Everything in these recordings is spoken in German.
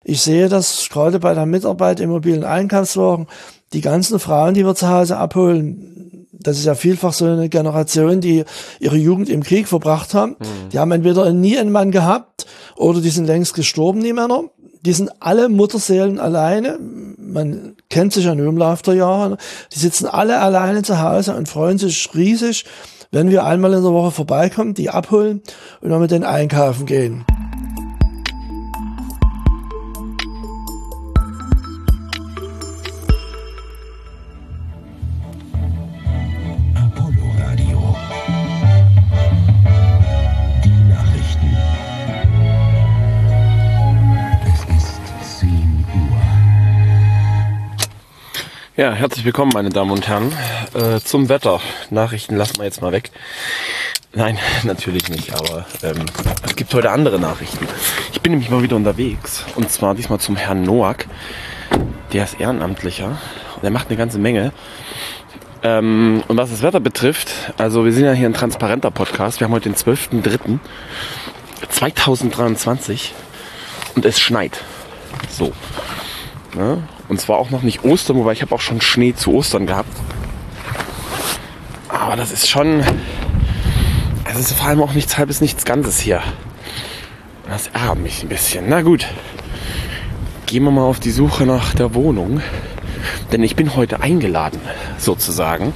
Ich sehe das gerade bei der Mitarbeit im mobilen Einkaufswagen, die ganzen Frauen, die wir zu Hause abholen, das ist ja vielfach so eine Generation, die ihre Jugend im Krieg verbracht haben. Die haben entweder nie einen Mann gehabt oder die sind längst gestorben, die Männer. Die sind alle Mutterseelen alleine. Man kennt sich ja nur im Laufe der Jahre. Die sitzen alle alleine zu Hause und freuen sich riesig, wenn wir einmal in der Woche vorbeikommen, die abholen und dann mit denen einkaufen gehen. Ja, herzlich willkommen, meine Damen und Herren, zum Wetter. Nachrichten lassen wir jetzt mal weg. Nein, natürlich nicht, aber es gibt heute andere Nachrichten. Ich bin nämlich mal wieder unterwegs, und zwar diesmal zum Herrn Noack. Der ist Ehrenamtlicher und der macht eine ganze Menge. Und was das Wetter betrifft, also wir sind ja hier ein transparenter Podcast. Wir haben heute den 12.03.2023 und es schneit. So. Ja, und zwar auch noch nicht Ostern, wobei ich habe auch schon Schnee zu Ostern gehabt. Aber das ist schon, es ist vor allem auch nichts Halbes, nichts Ganzes hier. Das ärgert mich ein bisschen. Na gut, gehen wir mal auf die Suche nach der Wohnung. Denn ich bin heute eingeladen, sozusagen.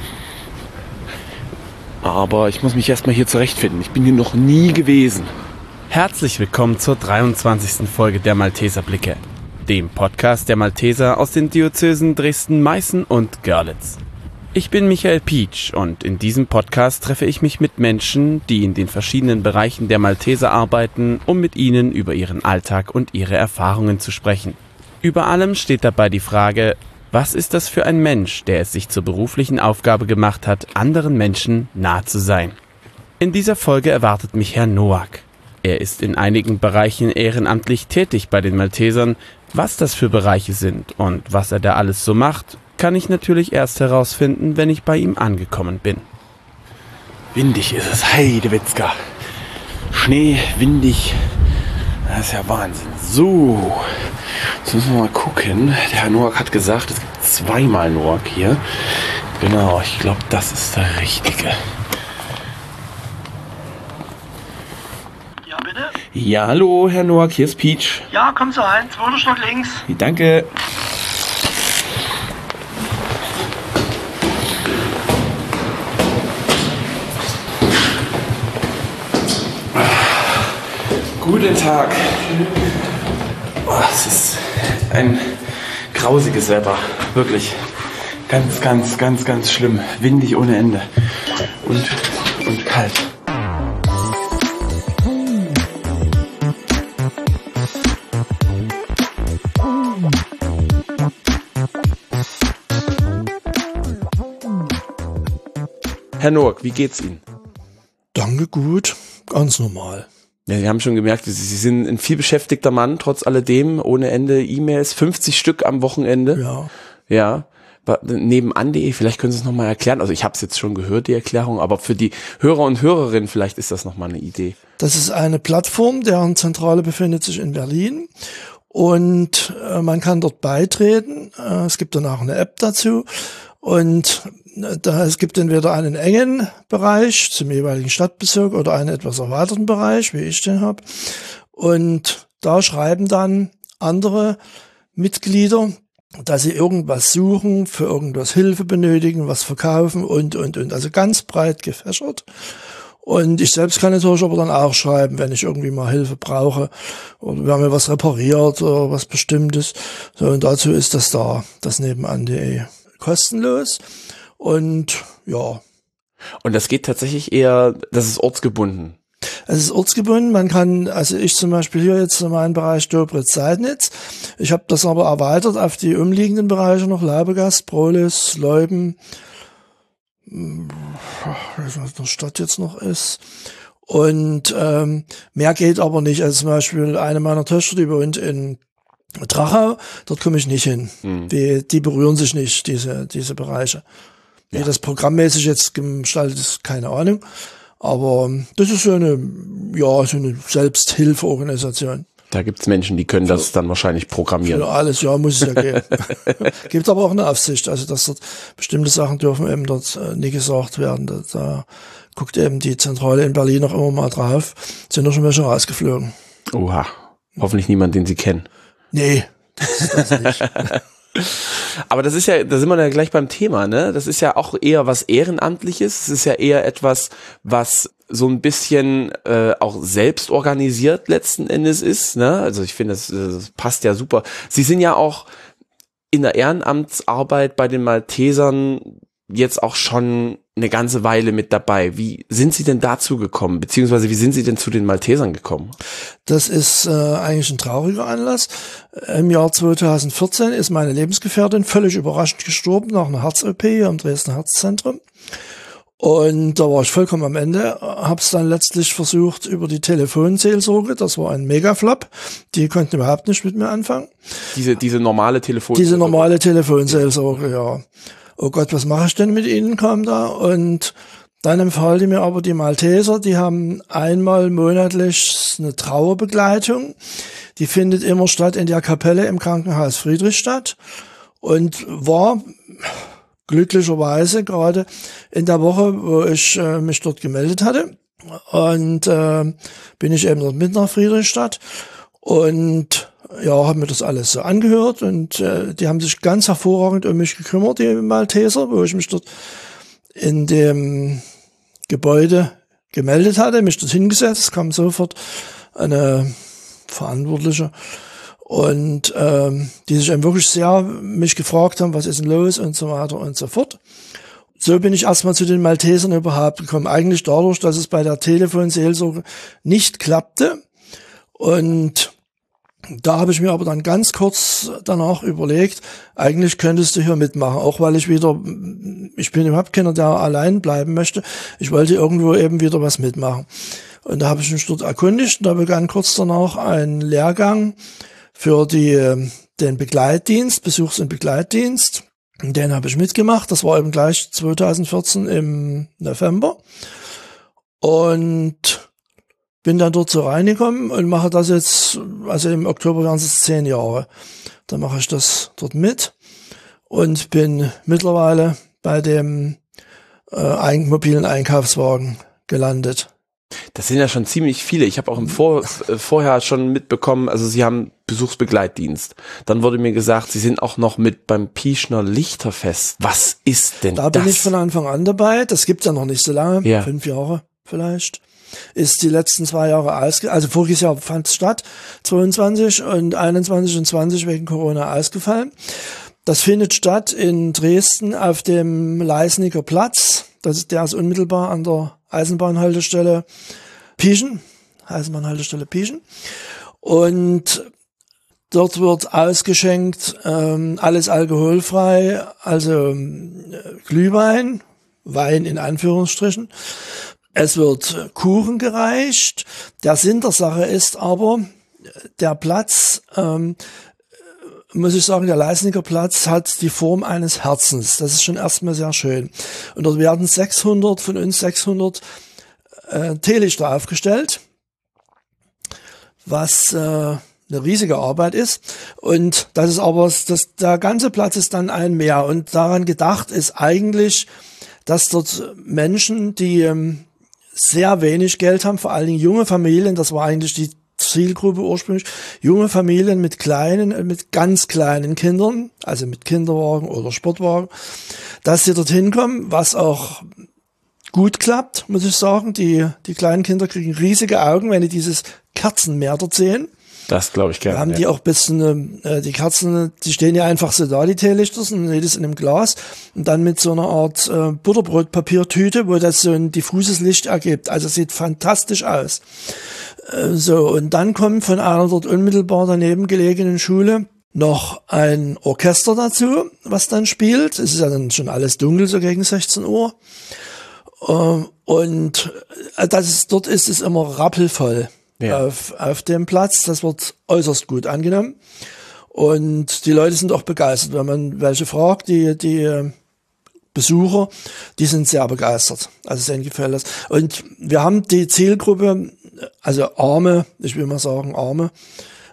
Aber ich muss mich erstmal hier zurechtfinden. Ich bin hier noch nie gewesen. Herzlich willkommen zur 23. Folge der Malteser Blicke, dem Podcast der Malteser aus den Diözesen Dresden, Meißen und Görlitz. Ich bin Michael Pietsch und in diesem Podcast treffe ich mich mit Menschen, die in den verschiedenen Bereichen der Malteser arbeiten, um mit ihnen über ihren Alltag und ihre Erfahrungen zu sprechen. Über allem steht dabei die Frage: Was ist das für ein Mensch, der es sich zur beruflichen Aufgabe gemacht hat, anderen Menschen nah zu sein? In dieser Folge erwartet mich Herr Noack. Er ist in einigen Bereichen ehrenamtlich tätig bei den Maltesern. Was das für Bereiche sind und was er da alles so macht, kann ich natürlich erst herausfinden, wenn ich bei ihm angekommen bin. Windig ist es, Heidewitzka. Schnee, windig. Das ist ja Wahnsinn. So, jetzt müssen wir mal gucken. Der Herr Noack hat gesagt, es gibt zweimal Noack hier. Genau, ich glaube, das ist der Richtige. Ja, bitte? Ja, hallo, Herr Noack, hier ist Pietsch. Ja, komm so rein, 2. Stock links. Danke. Guten Tag. Oh, es ist ein grausiges Wetter. Wirklich. Ganz schlimm. Windig ohne Ende. Und kalt. Herr Noack, wie geht's Ihnen? Danke, gut. Ganz normal. Ja, Sie haben schon gemerkt, Sie sind ein vielbeschäftigter Mann, trotz alledem, ohne Ende E-Mails, 50 Stück am Wochenende. Ja. Ja, nebenan.de, vielleicht können Sie es nochmal erklären. Also ich habe es jetzt schon gehört, die Erklärung, aber für die Hörer und Hörerinnen vielleicht ist das nochmal eine Idee. Das ist eine Plattform, deren Zentrale befindet sich in Berlin. Und man kann dort beitreten. Es gibt dann auch eine App dazu. Und es gibt entweder einen engen Bereich zum jeweiligen Stadtbezirk oder einen etwas erweiterten Bereich, wie ich den habe. Und da schreiben dann andere Mitglieder, dass sie irgendwas suchen, für irgendwas Hilfe benötigen, was verkaufen und. Also ganz breit gefächert. Und ich selbst kann natürlich aber dann auch schreiben, wenn ich irgendwie mal Hilfe brauche oder wir haben mir was repariert oder was Bestimmtes. So, und dazu ist das da, das nebenan.de. Kostenlos und ja. Und das geht tatsächlich eher, das ist ortsgebunden. Es ist ortsgebunden, man kann, also ich zum Beispiel hier jetzt in meinem Bereich Dobritz-Seidnitz, ich habe das aber erweitert auf die umliegenden Bereiche noch, Laubegast, Prohlis, Leuben, was der Stadt jetzt noch ist. Und mehr geht aber nicht. Also zum Beispiel eine meiner Töchter, die wohnt in Drachau, dort komme ich nicht hin. Die berühren sich nicht, diese Bereiche. Wie das programmmäßig jetzt gestaltet ist, keine Ahnung. Aber das ist so eine Selbsthilfeorganisation. Da gibt's Menschen, die können das dann wahrscheinlich programmieren. Für alles, ja, muss es ja geben. Gibt aber auch eine Aufsicht, also dass dort bestimmte Sachen dürfen eben dort nie gesagt werden. Da guckt eben die Zentrale in Berlin auch immer mal drauf. Sind doch schon welche rausgeflogen. Oha, hoffentlich niemand, den Sie kennen. Nee, das nicht. Aber das ist ja, da sind wir ja gleich beim Thema, ne? Das ist ja auch eher was Ehrenamtliches. Es ist ja eher etwas, was so ein bisschen auch selbst organisiert letzten Endes ist, ne? Also ich finde, das passt ja super. Sie sind ja auch in der Ehrenamtsarbeit bei den Maltesern jetzt auch schon eine ganze Weile mit dabei. Wie sind Sie denn dazu gekommen? Beziehungsweise wie sind Sie denn zu den Maltesern gekommen? Das ist eigentlich ein trauriger Anlass. Im Jahr 2014 ist meine Lebensgefährtin völlig überraschend gestorben nach einer Herz-OP hier im Dresdner Herzzentrum. Und da war ich vollkommen am Ende, habe es dann letztlich versucht über die Telefonseelsorge, das war ein Megaflop, die konnten überhaupt nicht mit mir anfangen. Diese normale Telefonseelsorge? Diese normale Telefonseelsorge, ja. Oh Gott, was mache ich denn mit Ihnen, kam da. Und dann empfahl mir aber die Malteser, die haben einmal monatlich eine Trauerbegleitung. Die findet immer statt in der Kapelle im Krankenhaus Friedrichstadt und war glücklicherweise gerade in der Woche, wo ich mich dort gemeldet hatte. Und bin ich eben dort mit nach Friedrichstadt und ja, habe mir das alles so angehört und die haben sich ganz hervorragend um mich gekümmert, die Malteser, wo ich mich dort in dem Gebäude gemeldet hatte, mich dort hingesetzt, kam sofort eine Verantwortliche und die sich eben wirklich sehr mich gefragt haben, was ist denn los und so weiter und so fort. So bin ich erstmal zu den Maltesern überhaupt gekommen, eigentlich dadurch, dass es bei der Telefonseelsorge nicht klappte und da habe ich mir aber dann ganz kurz danach überlegt, eigentlich könntest du hier mitmachen, auch weil ich bin überhaupt keiner, der allein bleiben möchte. Ich wollte irgendwo eben wieder was mitmachen. Und da habe ich mich dort erkundigt und da begann kurz danach ein Lehrgang für den Begleitdienst, Besuchs- und Begleitdienst. Den habe ich mitgemacht, das war eben gleich 2014 im November. Und bin dann dort so reingekommen und mache das jetzt, also im Oktober werden es 10 Jahre. Da mache ich das dort mit und bin mittlerweile bei dem mobilen Einkaufswagen gelandet. Das sind ja schon ziemlich viele. Ich habe auch vorher schon mitbekommen, also Sie haben Besuchsbegleitdienst. Dann wurde mir gesagt, Sie sind auch noch mit beim Pieschner Lichterfest. Was ist denn das? Da bin ich von Anfang an dabei. Das gibt's ja noch nicht so lange, ja. 5 Jahre vielleicht. Ist die letzten 2 Jahre also voriges Jahr fand es statt, 22 und 21 und 20 wegen Corona ausgefallen. Das findet statt in Dresden auf dem Leisnicker Platz. Der ist unmittelbar an der Eisenbahnhaltestelle Pieschen. Und dort wird ausgeschenkt, alles alkoholfrei, also Glühwein, Wein in Anführungsstrichen. Es wird Kuchen gereicht. Der Sinn der Sache ist aber, der Platz, muss ich sagen, der Leisnicker Platz hat die Form eines Herzens. Das ist schon erstmal sehr schön. Und dort werden 600 Teelichter aufgestellt, was eine riesige Arbeit ist. Und das ist aber, der ganze Platz ist dann ein Meer. Und daran gedacht ist eigentlich, dass dort Menschen, die sehr wenig Geld haben, vor allen Dingen junge Familien, das war eigentlich die Zielgruppe ursprünglich, junge Familien mit ganz kleinen Kindern, also mit Kinderwagen oder Sportwagen, dass sie dorthin kommen, was auch gut klappt, muss ich sagen. Die kleinen Kinder kriegen riesige Augen, wenn die dieses Kerzenmeer dort sehen. Das glaube ich gerne. Da haben die auch ein bisschen, die Kerzen, die stehen ja einfach so da, die Teelichter, sind jedes in einem Glas und dann mit so einer Art Butterbrotpapiertüte, wo das so ein diffuses Licht ergibt. Also sieht fantastisch aus. So, und dann kommt von einer dort unmittelbar daneben gelegenen Schule noch ein Orchester dazu, was dann spielt. Es ist ja dann schon alles dunkel, so gegen 16 Uhr. Und dort ist es immer rappelvoll. Ja. Auf dem Platz. Das wird äußerst gut angenommen. Und die Leute sind auch begeistert. Wenn man welche fragt, die Besucher, die sind sehr begeistert. Also denen gefällt das. Und wir haben die Zielgruppe, also Arme, ich will mal sagen Arme,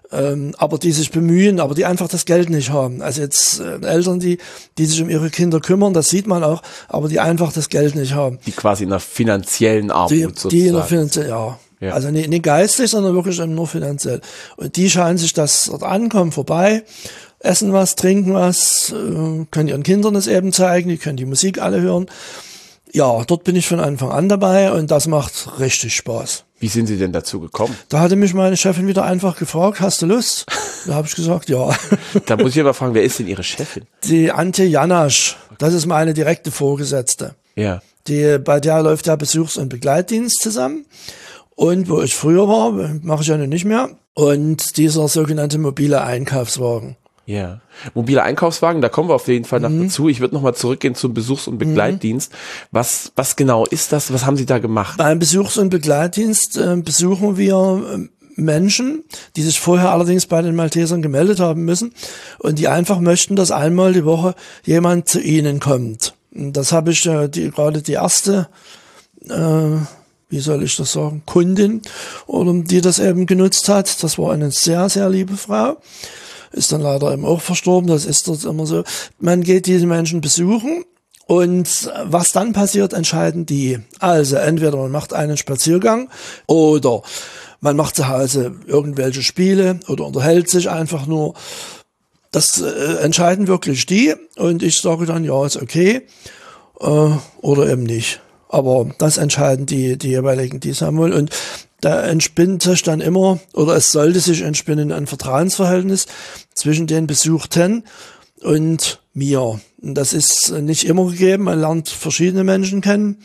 aber die sich bemühen, aber die einfach das Geld nicht haben. Also jetzt Eltern, die sich um ihre Kinder kümmern, das sieht man auch, aber die einfach das Geld nicht haben. Die quasi in einer finanziellen Armut sozusagen. Die in der finanziellen, ja. Also nicht geistig, sondern wirklich nur finanziell. Und die schauen sich das dort an, kommen vorbei, essen was, trinken was, können ihren Kindern das eben zeigen, die können die Musik alle hören. Ja, dort bin ich von Anfang an dabei und das macht richtig Spaß. Wie sind Sie denn dazu gekommen? Da hatte mich meine Chefin wieder einfach gefragt, hast du Lust? Da habe ich gesagt, ja. Da muss ich aber fragen, wer ist denn Ihre Chefin? Die Antje Janasch, das ist meine direkte Vorgesetzte. Ja. Bei der läuft der Besuchs- und Begleitdienst zusammen. Und wo ich früher war, mache ich ja nun nicht mehr. Und dieser sogenannte mobile Einkaufswagen. Ja, mobile Einkaufswagen, da kommen wir auf jeden Fall noch dazu. Ich würde nochmal zurückgehen zum Besuchs- und Begleitdienst. Was genau ist das? Was haben Sie da gemacht? Beim Besuchs- und Begleitdienst besuchen wir Menschen, die sich vorher allerdings bei den Maltesern gemeldet haben müssen und die einfach möchten, dass einmal die Woche jemand zu ihnen kommt. Und das habe ich gerade die erste, wie soll ich das sagen, Kundin, oder die das eben genutzt hat. Das war eine sehr, sehr liebe Frau. Ist dann leider eben auch verstorben, das ist dort immer so. Man geht diese Menschen besuchen und was dann passiert, entscheiden die. Also entweder man macht einen Spaziergang oder man macht zu Hause irgendwelche Spiele oder unterhält sich einfach nur. Das entscheiden wirklich die und ich sage dann, ja, ist okay oder eben nicht. Aber das entscheiden die jeweiligen, die es haben wollen. Und da entspinnt sich dann immer, oder es sollte sich entspinnen, ein Vertrauensverhältnis zwischen den Besuchten und mir. Und das ist nicht immer gegeben, man lernt verschiedene Menschen kennen.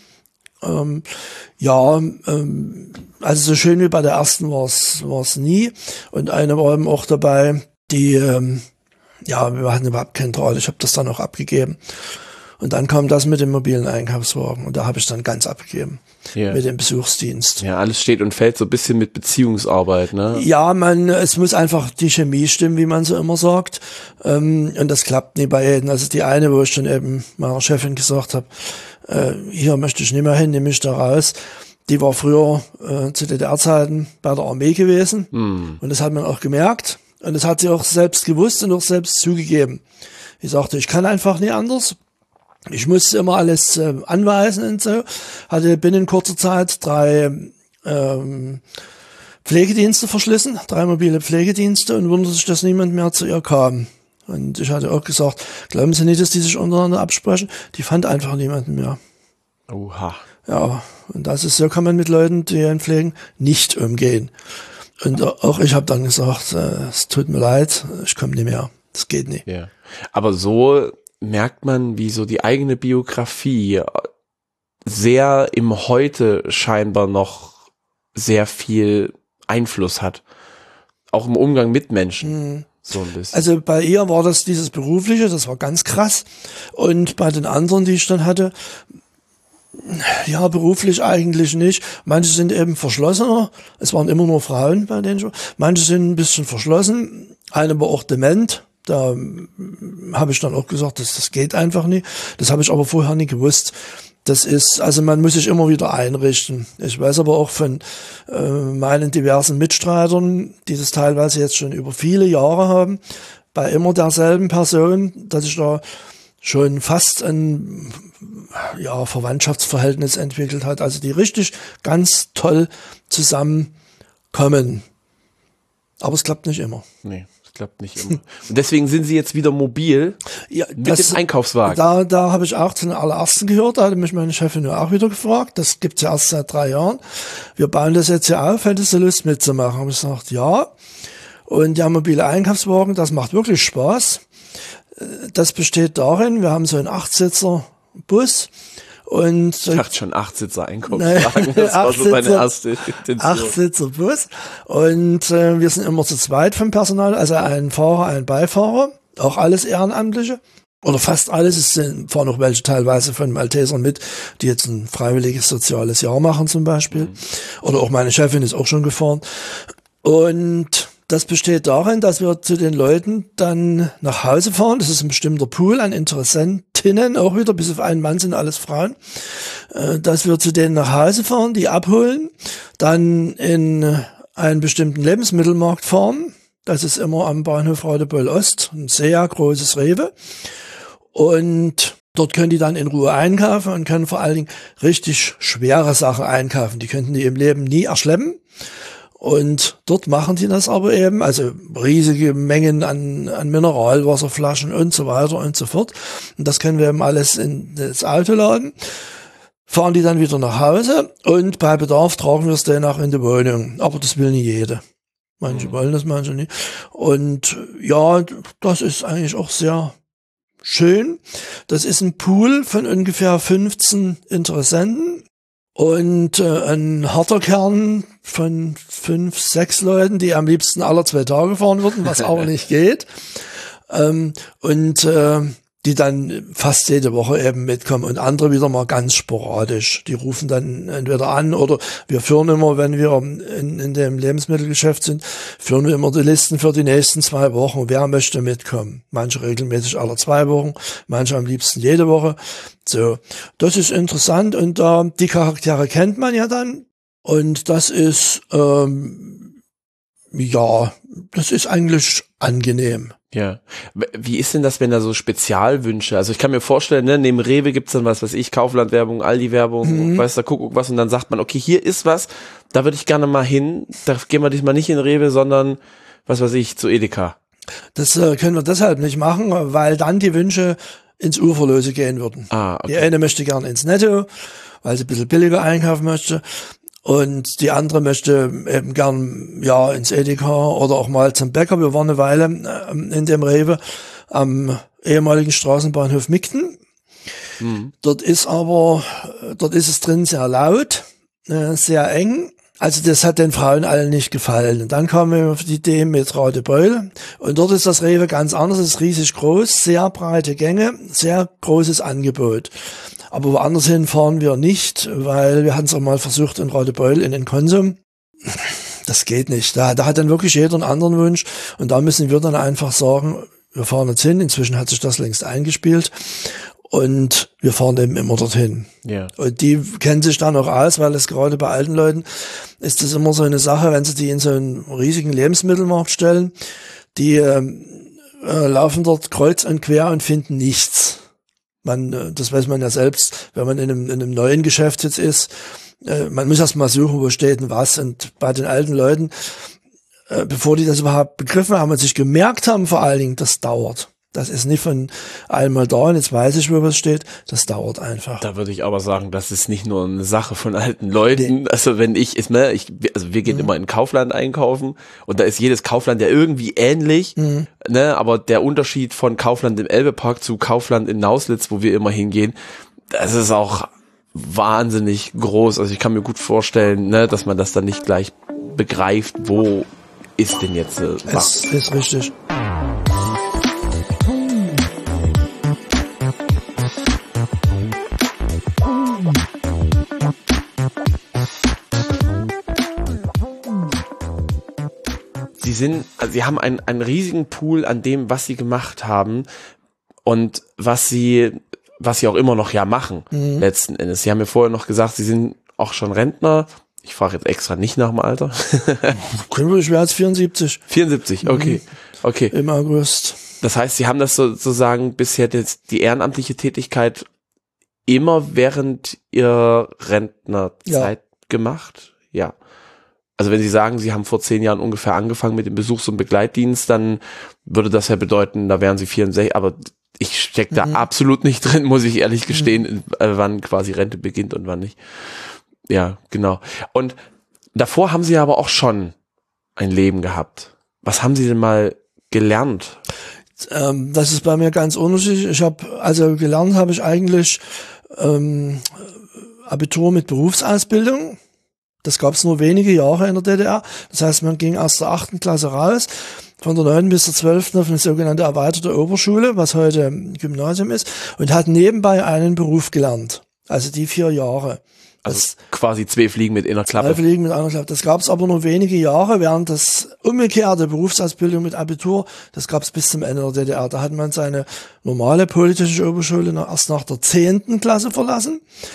Also so schön wie bei der ersten war es nie. Und eine war eben auch dabei, die, wir hatten überhaupt keinen Draht, ich habe das dann auch abgegeben. Und dann kam das mit dem mobilen Einkaufswagen und da habe ich dann ganz abgegeben mit dem Besuchsdienst. Ja, alles steht und fällt so ein bisschen mit Beziehungsarbeit, ne? Ja, es muss einfach die Chemie stimmen, wie man so immer sagt. Und das klappt nie bei jedem. Also die eine, wo ich dann eben meiner Chefin gesagt habe, hier möchte ich nicht mehr hin, nehme ich da raus. Die war früher zu DDR-Zeiten bei der Armee gewesen. Und das hat man auch gemerkt. Und das hat sie auch selbst gewusst und auch selbst zugegeben. Ich sagte, ich kann einfach nie anders. Ich musste immer alles anweisen und so. Hatte binnen kurzer Zeit 3 Pflegedienste verschlissen, 3 mobile Pflegedienste und wunderte sich, dass niemand mehr zu ihr kam. Und ich hatte auch gesagt, glauben Sie nicht, dass die sich untereinander absprechen? Die fand einfach niemanden mehr. Oha. Ja, und so kann man mit Leuten, die einen pflegen, nicht umgehen. Und auch ich habe dann gesagt, es tut mir leid, ich komme nicht mehr. Das geht nicht. Ja. Aber so merkt man, wie so die eigene Biografie sehr im Heute scheinbar noch sehr viel Einfluss hat. Auch im Umgang mit Menschen. So ein bisschen. Also bei ihr war das dieses Berufliche, das war ganz krass. Und bei den anderen, die ich dann hatte, ja, beruflich eigentlich nicht. Manche sind eben verschlossener. Es waren immer nur Frauen bei denen. Manche sind ein bisschen verschlossen. Eine war auch dement. Da habe ich dann auch gesagt, das geht einfach nicht. Das habe ich aber vorher nie gewusst. Das ist, also man muss sich immer wieder einrichten. Ich weiß aber auch von meinen diversen Mitstreitern, die das teilweise jetzt schon über viele Jahre haben, bei immer derselben Person, dass sich da schon fast ein Verwandtschaftsverhältnis entwickelt hat. Also die richtig ganz toll zusammenkommen. Aber es klappt nicht immer. Nee. Klappt nicht immer. Und deswegen sind Sie jetzt wieder mobil mit dem Einkaufswagen. Da habe ich auch zu den allerersten gehört, da hatte mich meine Chefin auch wieder gefragt. Das gibt's ja erst seit 3 Jahren. Wir bauen das jetzt ja auf, hättest du Lust mitzumachen? Habe ich gesagt, ja. Und der mobile Einkaufswagen, das macht wirklich Spaß. Das besteht darin, wir haben so einen 8-Sitzer-Bus. Und ich dachte schon 8-Sitzer Einkaufswagen, das war so meine erste Intention. 8-Sitzer Bus und wir sind immer zu zweit vom Personal, also ein Fahrer, ein Beifahrer, auch alles Ehrenamtliche oder fast alles. Es fahren auch welche teilweise von Maltesern mit, die jetzt ein freiwilliges soziales Jahr machen zum Beispiel. Oder auch meine Chefin ist auch schon gefahren. Und das besteht darin, dass wir zu den Leuten dann nach Hause fahren. Das ist ein bestimmter Pool an Interessentinnen, auch wieder, bis auf einen Mann sind alles Frauen. Dass wir zu denen nach Hause fahren, die abholen, dann in einen bestimmten Lebensmittelmarkt fahren, Das ist immer am Bahnhof Radebeul Ost, ein sehr großes Rewe. Und dort können die dann in Ruhe einkaufen und können vor allen Dingen richtig schwere Sachen einkaufen. Die könnten die im Leben nie erschleppen. Und dort machen die das aber eben, also riesige Mengen an Mineralwasserflaschen und so weiter und so fort. Und das können wir eben alles in das Auto laden, fahren die dann wieder nach Hause und bei Bedarf tragen wir es dann auch in die Wohnung. Aber das will nicht jeder. Manche wollen das, manche nicht. Und ja, das ist eigentlich auch sehr schön. Das ist ein Pool von ungefähr 15 Interessenten. Und ein harter Kern von 5, 6 Leuten, die am liebsten alle 2 Tage fahren würden, was aber nicht geht. Die dann fast jede Woche eben mitkommen und andere wieder mal ganz sporadisch. Die rufen dann entweder an oder wir führen immer, wenn wir in dem Lebensmittelgeschäft sind, führen wir immer die Listen für die nächsten 2 Wochen. Wer möchte mitkommen? Manche regelmäßig alle 2 Wochen, manche am liebsten jede Woche. So, das ist interessant und die Charaktere kennt man ja dann und das ist, das ist eigentlich angenehm. Ja. Wie ist denn das, wenn da so Spezialwünsche, also ich kann mir vorstellen, ne, neben Rewe gibt's dann was weiß ich, Kaufland-Werbung, Aldi-Werbung, weiß der Kuckuck was und dann sagt man, okay, hier ist was, da würde ich gerne mal hin, da gehen wir diesmal nicht in Rewe, sondern, was weiß ich, zu Edeka. Das können wir deshalb nicht machen, weil dann die Wünsche ins Uferlose gehen würden. Ah, okay. Die eine möchte gerne ins Netto, weil sie ein bisschen billiger einkaufen möchte. Und die andere möchte eben gern, ja, ins Edeka oder auch mal zum Bäcker. Wir waren eine Weile in dem Rewe am ehemaligen Straßenbahnhof Migden. Dort ist es drin sehr laut, sehr eng. Also das hat den Frauen allen nicht gefallen. Und dann kamen wir auf die Idee mit Radebeul. Und dort ist das Rewe ganz anders. Es ist riesig groß, sehr breite Gänge, sehr großes Angebot. Aber woanders hin fahren wir nicht, weil wir hatten es auch mal versucht in Radebeul in den Konsum. Das geht nicht. Da hat dann wirklich jeder einen anderen Wunsch. Und da müssen wir dann einfach sagen, wir fahren jetzt hin. Inzwischen hat sich das längst eingespielt. Und wir fahren eben immer dorthin. Ja. Und die kennen sich dann auch aus, weil es gerade bei alten Leuten ist das immer so eine Sache, wenn sie die in so einen riesigen Lebensmittelmarkt stellen, die laufen dort kreuz und quer und finden nichts. Das weiß man ja selbst, wenn man in einem neuen Geschäft jetzt ist. Man muss erst mal suchen, wo steht denn was. Und bei den alten Leuten, bevor die das überhaupt begriffen haben und sich gemerkt haben, vor allen Dingen, das dauert. Das ist nicht von einmal da und jetzt weiß ich, wo was steht. Das dauert einfach. Da würde ich aber sagen, das ist nicht nur eine Sache von alten Leuten. Nee. Also wenn wir gehen immer in Kaufland einkaufen und da ist jedes Kaufland ja irgendwie ähnlich, ne? Aber der Unterschied von Kaufland im Elbepark zu Kaufland in Nauslitz, wo wir immer hingehen, das ist auch wahnsinnig groß. Also ich kann mir gut vorstellen, ne, dass man das dann nicht gleich begreift, wo ist denn jetzt was. Es ist richtig. Sie haben einen riesigen Pool an dem, was sie gemacht haben und was sie auch immer noch ja machen, letzten Endes. Sie haben mir vorher noch gesagt, Sie sind auch schon Rentner. Ich frage jetzt extra nicht nach dem Alter. Ich wäre jetzt 74. 74, okay. Okay. Im August. Das heißt, Sie haben das sozusagen bisher die ehrenamtliche Tätigkeit immer während Ihrer Rentnerzeit gemacht? Ja. Also wenn Sie sagen, Sie haben vor 10 Jahren ungefähr angefangen mit dem Besuchs- und Begleitdienst, dann würde das ja bedeuten, da wären Sie 64, aber ich stecke da absolut nicht drin, muss ich ehrlich gestehen, wann quasi Rente beginnt und wann nicht. Ja, genau. Und davor haben Sie aber auch schon ein Leben gehabt. Was haben Sie denn mal gelernt? Das ist bei mir ganz unterschiedlich. Gelernt habe ich eigentlich Abitur mit Berufsausbildung. Das gab es nur wenige Jahre in der DDR. Das heißt, man ging aus der 8. Klasse raus, von der 9. bis zur 12. auf eine sogenannte erweiterte Oberschule, was heute Gymnasium ist, und hat nebenbei einen Beruf gelernt. Also die 4 Jahre. Also quasi 2 Fliegen mit einer Klappe. 2 Fliegen mit einer Klappe. Das gab es aber nur wenige Jahre, während das umgekehrte Berufsausbildung mit Abitur, das gab es bis zum Ende der DDR. Da hat man seine normale Polytechnische Oberschule erst nach der 10. Klasse verlassen,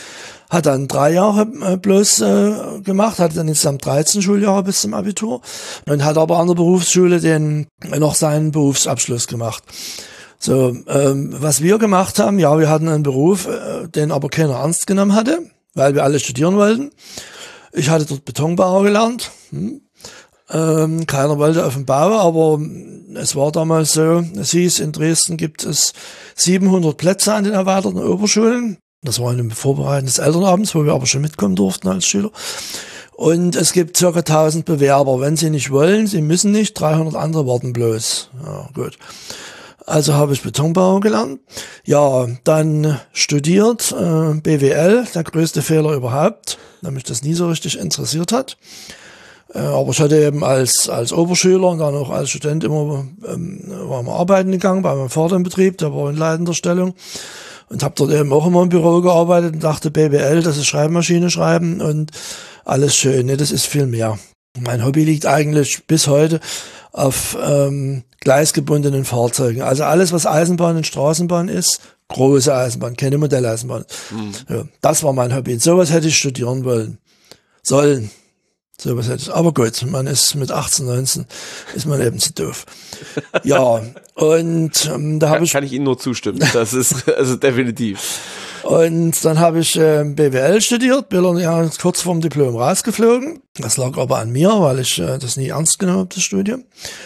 hat dann 3 Jahre bloß gemacht, hatte dann insgesamt 13 Schuljahre bis zum Abitur und hat aber an der Berufsschule noch seinen Berufsabschluss gemacht. So, was wir gemacht haben, ja, wir hatten einen Beruf, den aber keiner ernst genommen hatte, weil wir alle studieren wollten. Ich hatte dort Betonbauer gelernt. Keiner wollte auf den Bau, aber es war damals so, es hieß, in Dresden gibt es 700 Plätze an den erweiterten Oberschulen. Das war ein Vorbereiten des Elternabends, wo wir aber schon mitkommen durften als Schüler. Und es gibt ca. 1000 Bewerber. Wenn Sie nicht wollen, Sie müssen nicht, 300 andere warten bloß. Ja, gut. Also habe ich Betonbauer gelernt. Ja, dann studiert, BWL, der größte Fehler überhaupt, weil mich das nie so richtig interessiert hat. Aber ich hatte eben als Oberschüler und dann auch als Student immer, war mal arbeiten gegangen bei meinem Vater im Betrieb, der war in leitender Stellung. Und habe dort eben auch immer im Büro gearbeitet und dachte, BWL, das ist Schreibmaschine schreiben und alles schön. Nee, das ist viel mehr. Mein Hobby liegt eigentlich bis heute auf gleisgebundenen Fahrzeugen. Also alles, was Eisenbahn und Straßenbahn ist, große Eisenbahn, keine Modelleisenbahn. Ja, das war mein Hobby. Und sowas hätte ich studieren sollen. Sowas hätte ich. Aber gut, man ist mit 18, 19, ist man eben zu doof. Ja, und da habe ich... Kann ich Ihnen nur zustimmen, das ist also definitiv. Und dann habe ich BWL studiert, bin dann ja kurz vorm Diplom rausgeflogen. Das lag aber an mir, weil ich das nie ernst genommen habe, das Studium.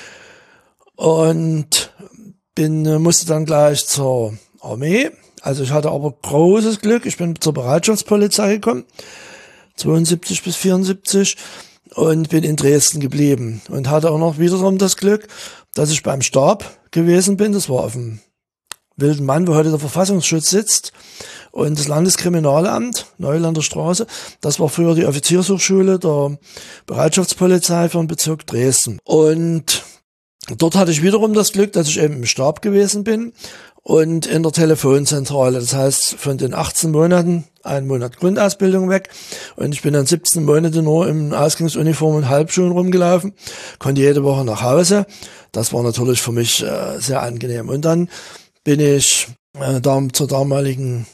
Und musste dann gleich zur Armee. Also ich hatte aber großes Glück, ich bin zur Bereitschaftspolizei gekommen. 72 bis 74 und bin in Dresden geblieben und hatte auch noch wiederum das Glück, dass ich beim Stab gewesen bin. Das war auf dem Wilden Mann, wo heute der Verfassungsschutz sitzt und das Landeskriminalamt, Neuländer Straße. Das war früher die Offiziershochschule der Bereitschaftspolizei für den Bezirk Dresden. Und dort hatte ich wiederum das Glück, dass ich eben im Stab gewesen bin und in der Telefonzentrale. Das heißt, von den 18 Monaten, 1 Monat Grundausbildung weg. Und ich bin dann 17 Monate nur in Ausgangsuniform und Halbschuhen rumgelaufen, konnte jede Woche nach Hause. Das war natürlich für mich sehr angenehm. Und dann bin ich zum damaligen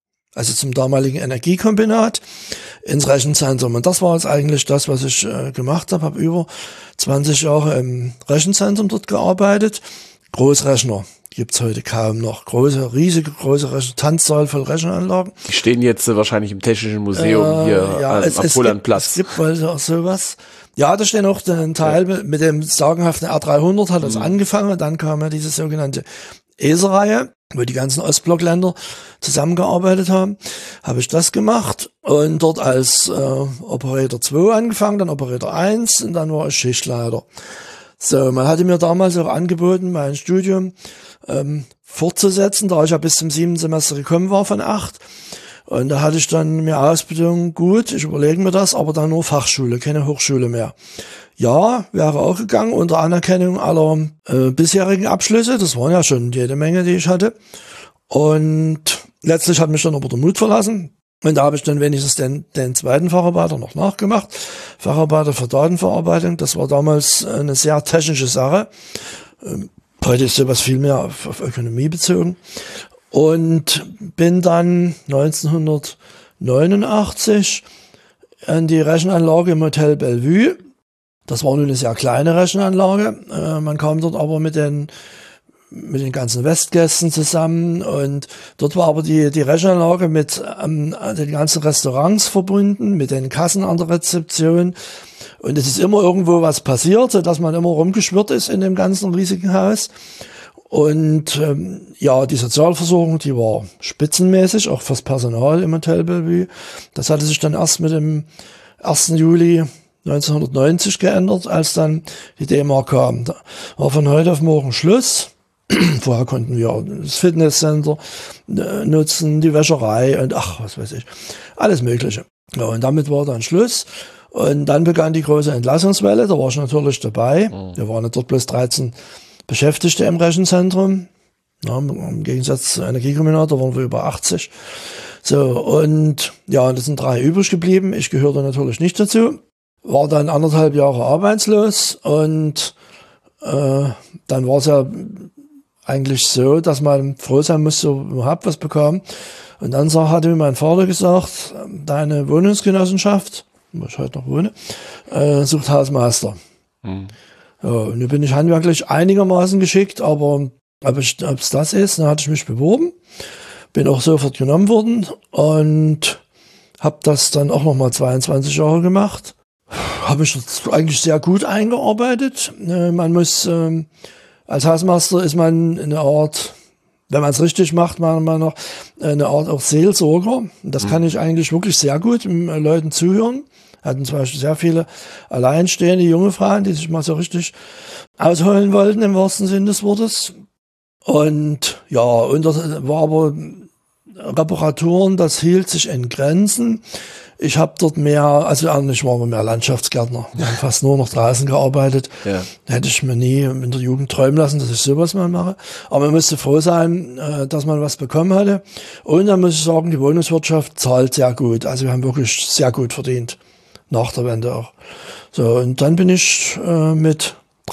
Energiekombinat ins Rechenzentrum. Und das war jetzt eigentlich das, was ich gemacht habe. Habe über 20 Jahre im Rechenzentrum dort gearbeitet. Großrechner gibt's heute kaum noch. Riesige Rechner, Tanzsaal voll Rechenanlagen. Die stehen jetzt wahrscheinlich im Technischen Museum hier am Polandplatz. Es gibt wohl auch sowas. Ja, da stehen auch ein Teil mit dem sagenhaften R300 hat das angefangen. Dann kam ja diese sogenannte ESA-Reihe, wo die ganzen Ostblockländer zusammengearbeitet haben. Habe ich das gemacht und dort als Operator 2 angefangen, dann Operator 1 und dann war ich Schichtleiter. So, man hatte mir damals auch angeboten, mein Studium fortzusetzen, da ich ja bis zum 7. Semester gekommen war von 8. Und da hatte ich dann mir Ausbildung, gut, ich überlege mir das, aber dann nur Fachschule, keine Hochschule mehr. Ja, wäre auch gegangen, unter Anerkennung aller bisherigen Abschlüsse, das waren ja schon jede Menge, die ich hatte. Und letztlich hat mich dann aber der Mut verlassen. Und da habe ich dann wenigstens den zweiten Facharbeiter noch nachgemacht. Facharbeiter für Datenverarbeitung. Das war damals eine sehr technische Sache. Heute ist sowas viel mehr auf Ökonomie bezogen. Und bin dann 1989 an die Rechenanlage im Hotel Bellevue. Das war nur eine sehr kleine Rechenanlage. Man kam dort aber mit den ganzen Westgästen zusammen und dort war aber die Rechenanlage mit den ganzen Restaurants verbunden, mit den Kassen an der Rezeption und es ist immer irgendwo was passiert, sodass man immer rumgeschwirrt ist in dem ganzen riesigen Haus und die Sozialversorgung, die war spitzenmäßig, auch fürs Personal im Hotel Bellevue. Das hatte sich dann erst mit dem 1. Juli 1990 geändert, als dann die D-Mark kam. Da war von heute auf morgen Schluss. Vorher konnten wir das Fitnesscenter nutzen, die Wäscherei und was weiß ich, alles Mögliche. Ja, und damit war dann Schluss. Und dann begann die große Entlassungswelle, da war ich natürlich dabei. Wir waren dort bloß 13 Beschäftigte im Rechenzentrum. Ja, im Gegensatz zu Energiekombinat, da waren wir über 80. So, und ja, das sind 3 übrig geblieben. Ich gehörte natürlich nicht dazu. War dann 1,5 Jahre arbeitslos und dann war es ja eigentlich so, dass man froh sein muss, so überhaupt was bekommen. Und dann hatte mir mein Vater gesagt, deine Wohnungsgenossenschaft, wo ich heute noch wohne, sucht Hausmeister. Ja, und nun bin ich handwerklich einigermaßen geschickt, aber ob es das ist, dann hatte ich mich beworben, bin auch sofort genommen worden und habe das dann auch nochmal 22 Jahre gemacht. Habe mich eigentlich sehr gut eingearbeitet. Man muss, als Hausmeister ist man eine Art, wenn man es richtig macht, meiner Meinung nach, eine Art auch Seelsorger. Das kann ich eigentlich wirklich sehr gut, Leuten zuhören. Hatten zum Beispiel sehr viele alleinstehende junge Frauen, die sich mal so richtig ausholen wollten, im wahrsten Sinne des Wortes. Und ja, und das war aber Reparaturen, das hielt sich in Grenzen. Ich habe dort mehr, also ich war mehr Landschaftsgärtner. Wir haben fast nur noch draußen gearbeitet. Ja. Hätte ich mir nie in der Jugend träumen lassen, dass ich sowas mal mache. Aber man musste froh sein, dass man was bekommen hatte. Und dann muss ich sagen, die Wohnungswirtschaft zahlt sehr gut. Also wir haben wirklich sehr gut verdient. Nach der Wende auch. So, und dann bin ich mit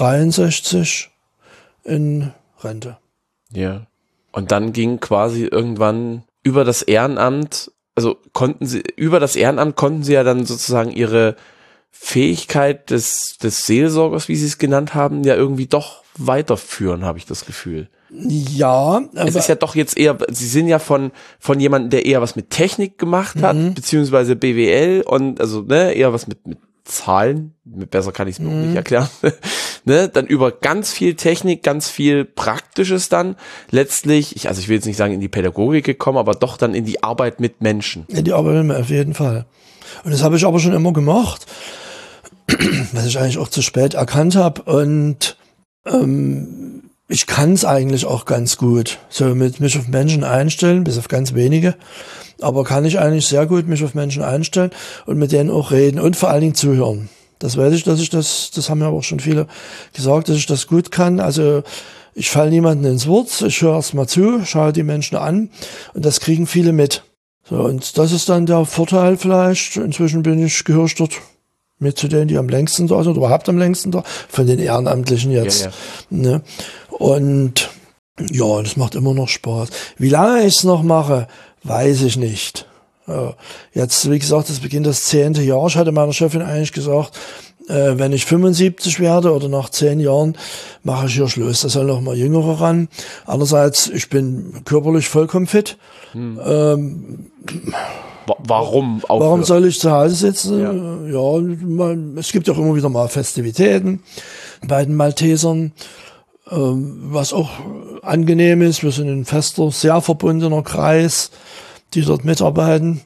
63 in Rente. Ja. Und dann ging quasi irgendwann über das Ehrenamt, also konnten Sie ja dann sozusagen Ihre Fähigkeit des Seelsorgers, wie Sie es genannt haben, ja irgendwie doch weiterführen, habe ich das Gefühl. Ja. Es ist ja doch jetzt eher, Sie sind ja von jemandem, der eher was mit Technik gemacht hat, beziehungsweise BWL und also eher was mit Zahlen, besser kann ich es mir auch nicht erklären, dann über ganz viel Technik, ganz viel Praktisches dann letztlich, ich will jetzt nicht sagen in die Pädagogik gekommen, aber doch dann in die Arbeit mit Menschen. In die Arbeit mit Menschen, auf jeden Fall. Und das habe ich aber schon immer gemacht, was ich eigentlich auch zu spät erkannt habe und ich kann es eigentlich auch ganz gut, so mit mich auf Menschen einstellen, bis auf ganz wenige, aber kann ich eigentlich sehr gut mich auf Menschen einstellen und mit denen auch reden und vor allen Dingen zuhören. Das weiß ich, das haben ja auch schon viele gesagt, dass ich das gut kann. Also ich falle niemandem ins Wort, ich höre erst mal zu, schaue die Menschen an und das kriegen viele mit. So, und das ist dann der Vorteil vielleicht. Inzwischen gehöre ich dort mit zu denen, die am längsten da sind, oder überhaupt am längsten da, von den Ehrenamtlichen jetzt. Ja. Ne? Und ja, das macht immer noch Spaß. Wie lange ich es noch mache, weiß ich nicht. Jetzt, wie gesagt, es beginnt das 10. Jahr. Ich hatte meiner Chefin eigentlich gesagt, wenn ich 75 werde oder nach 10 Jahren, mache ich hier Schluss. Da soll noch mal Jüngere ran. Andererseits, ich bin körperlich vollkommen fit. Warum soll ich zu Hause sitzen? Ja, es gibt auch immer wieder mal Festivitäten bei den Maltesern, was auch angenehm ist. Wir sind ein fester, sehr verbundener Kreis, die dort mitarbeiten.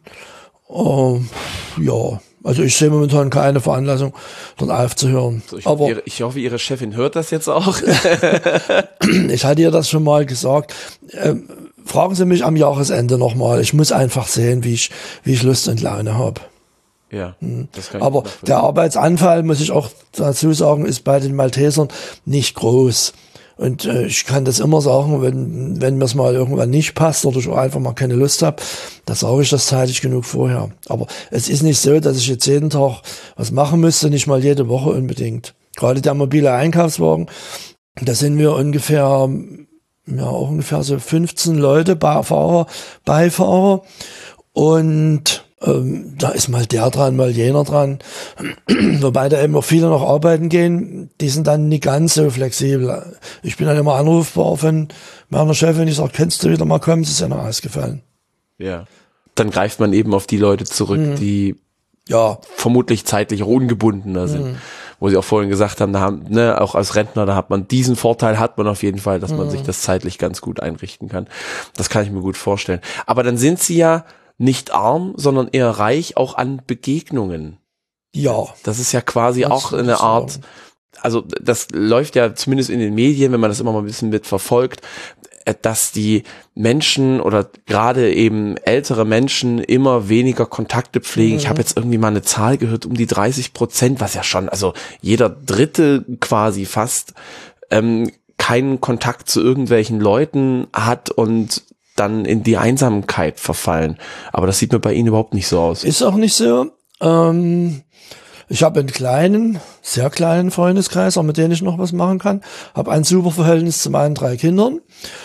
Ja, also ich sehe momentan keine Veranlassung, dort aufzuhören. So, ich hoffe, Ihre Chefin hört das jetzt auch. Ich hatte ihr das schon mal gesagt. Fragen Sie mich am Jahresende nochmal. Ich muss einfach sehen, wie ich Lust und Laune habe. Ja, das kann aber der Arbeitsanfall, muss ich auch dazu sagen, ist bei den Maltesern nicht groß. Und ich kann das immer sagen, wenn mir es mal irgendwann nicht passt oder ich einfach mal keine Lust habe, dann sage ich das zeitig genug vorher. Aber es ist nicht so, dass ich jetzt jeden Tag was machen müsste, nicht mal jede Woche unbedingt. Gerade der mobile Einkaufswagen, da sind wir ungefähr so 15 Leute, Beifahrer und da ist mal der dran, mal jener dran. Wobei da eben auch viele noch arbeiten gehen, die sind dann nicht ganz so flexibel. Ich bin dann immer anrufbar von meiner Chefin, die sagt, kannst du wieder mal kommen, es ist ja noch ausgefallen. Ja. Dann greift man eben auf die Leute zurück, die vermutlich zeitlich auch ungebundener sind. Wo Sie auch vorhin gesagt haben, auch als Rentner, da hat man diesen Vorteil, hat man auf jeden Fall, dass man sich das zeitlich ganz gut einrichten kann. Das kann ich mir gut vorstellen. Aber dann sind Sie ja nicht arm, sondern eher reich auch an Begegnungen. Ja. Das ist ja quasi auch eine Art, also das läuft ja zumindest in den Medien, wenn man das immer mal ein bisschen mit verfolgt, dass die Menschen oder gerade eben ältere Menschen immer weniger Kontakte pflegen. Ich habe jetzt irgendwie mal eine Zahl gehört, um die 30%, was ja schon, also jeder Dritte quasi fast keinen Kontakt zu irgendwelchen Leuten hat und dann in die Einsamkeit verfallen. Aber das sieht mir bei Ihnen überhaupt nicht so aus. Ist auch nicht so. Ich habe einen kleinen, sehr kleinen Freundeskreis, auch mit denen ich noch was machen kann. Habe ein super Verhältnis zu meinen 3 Kindern.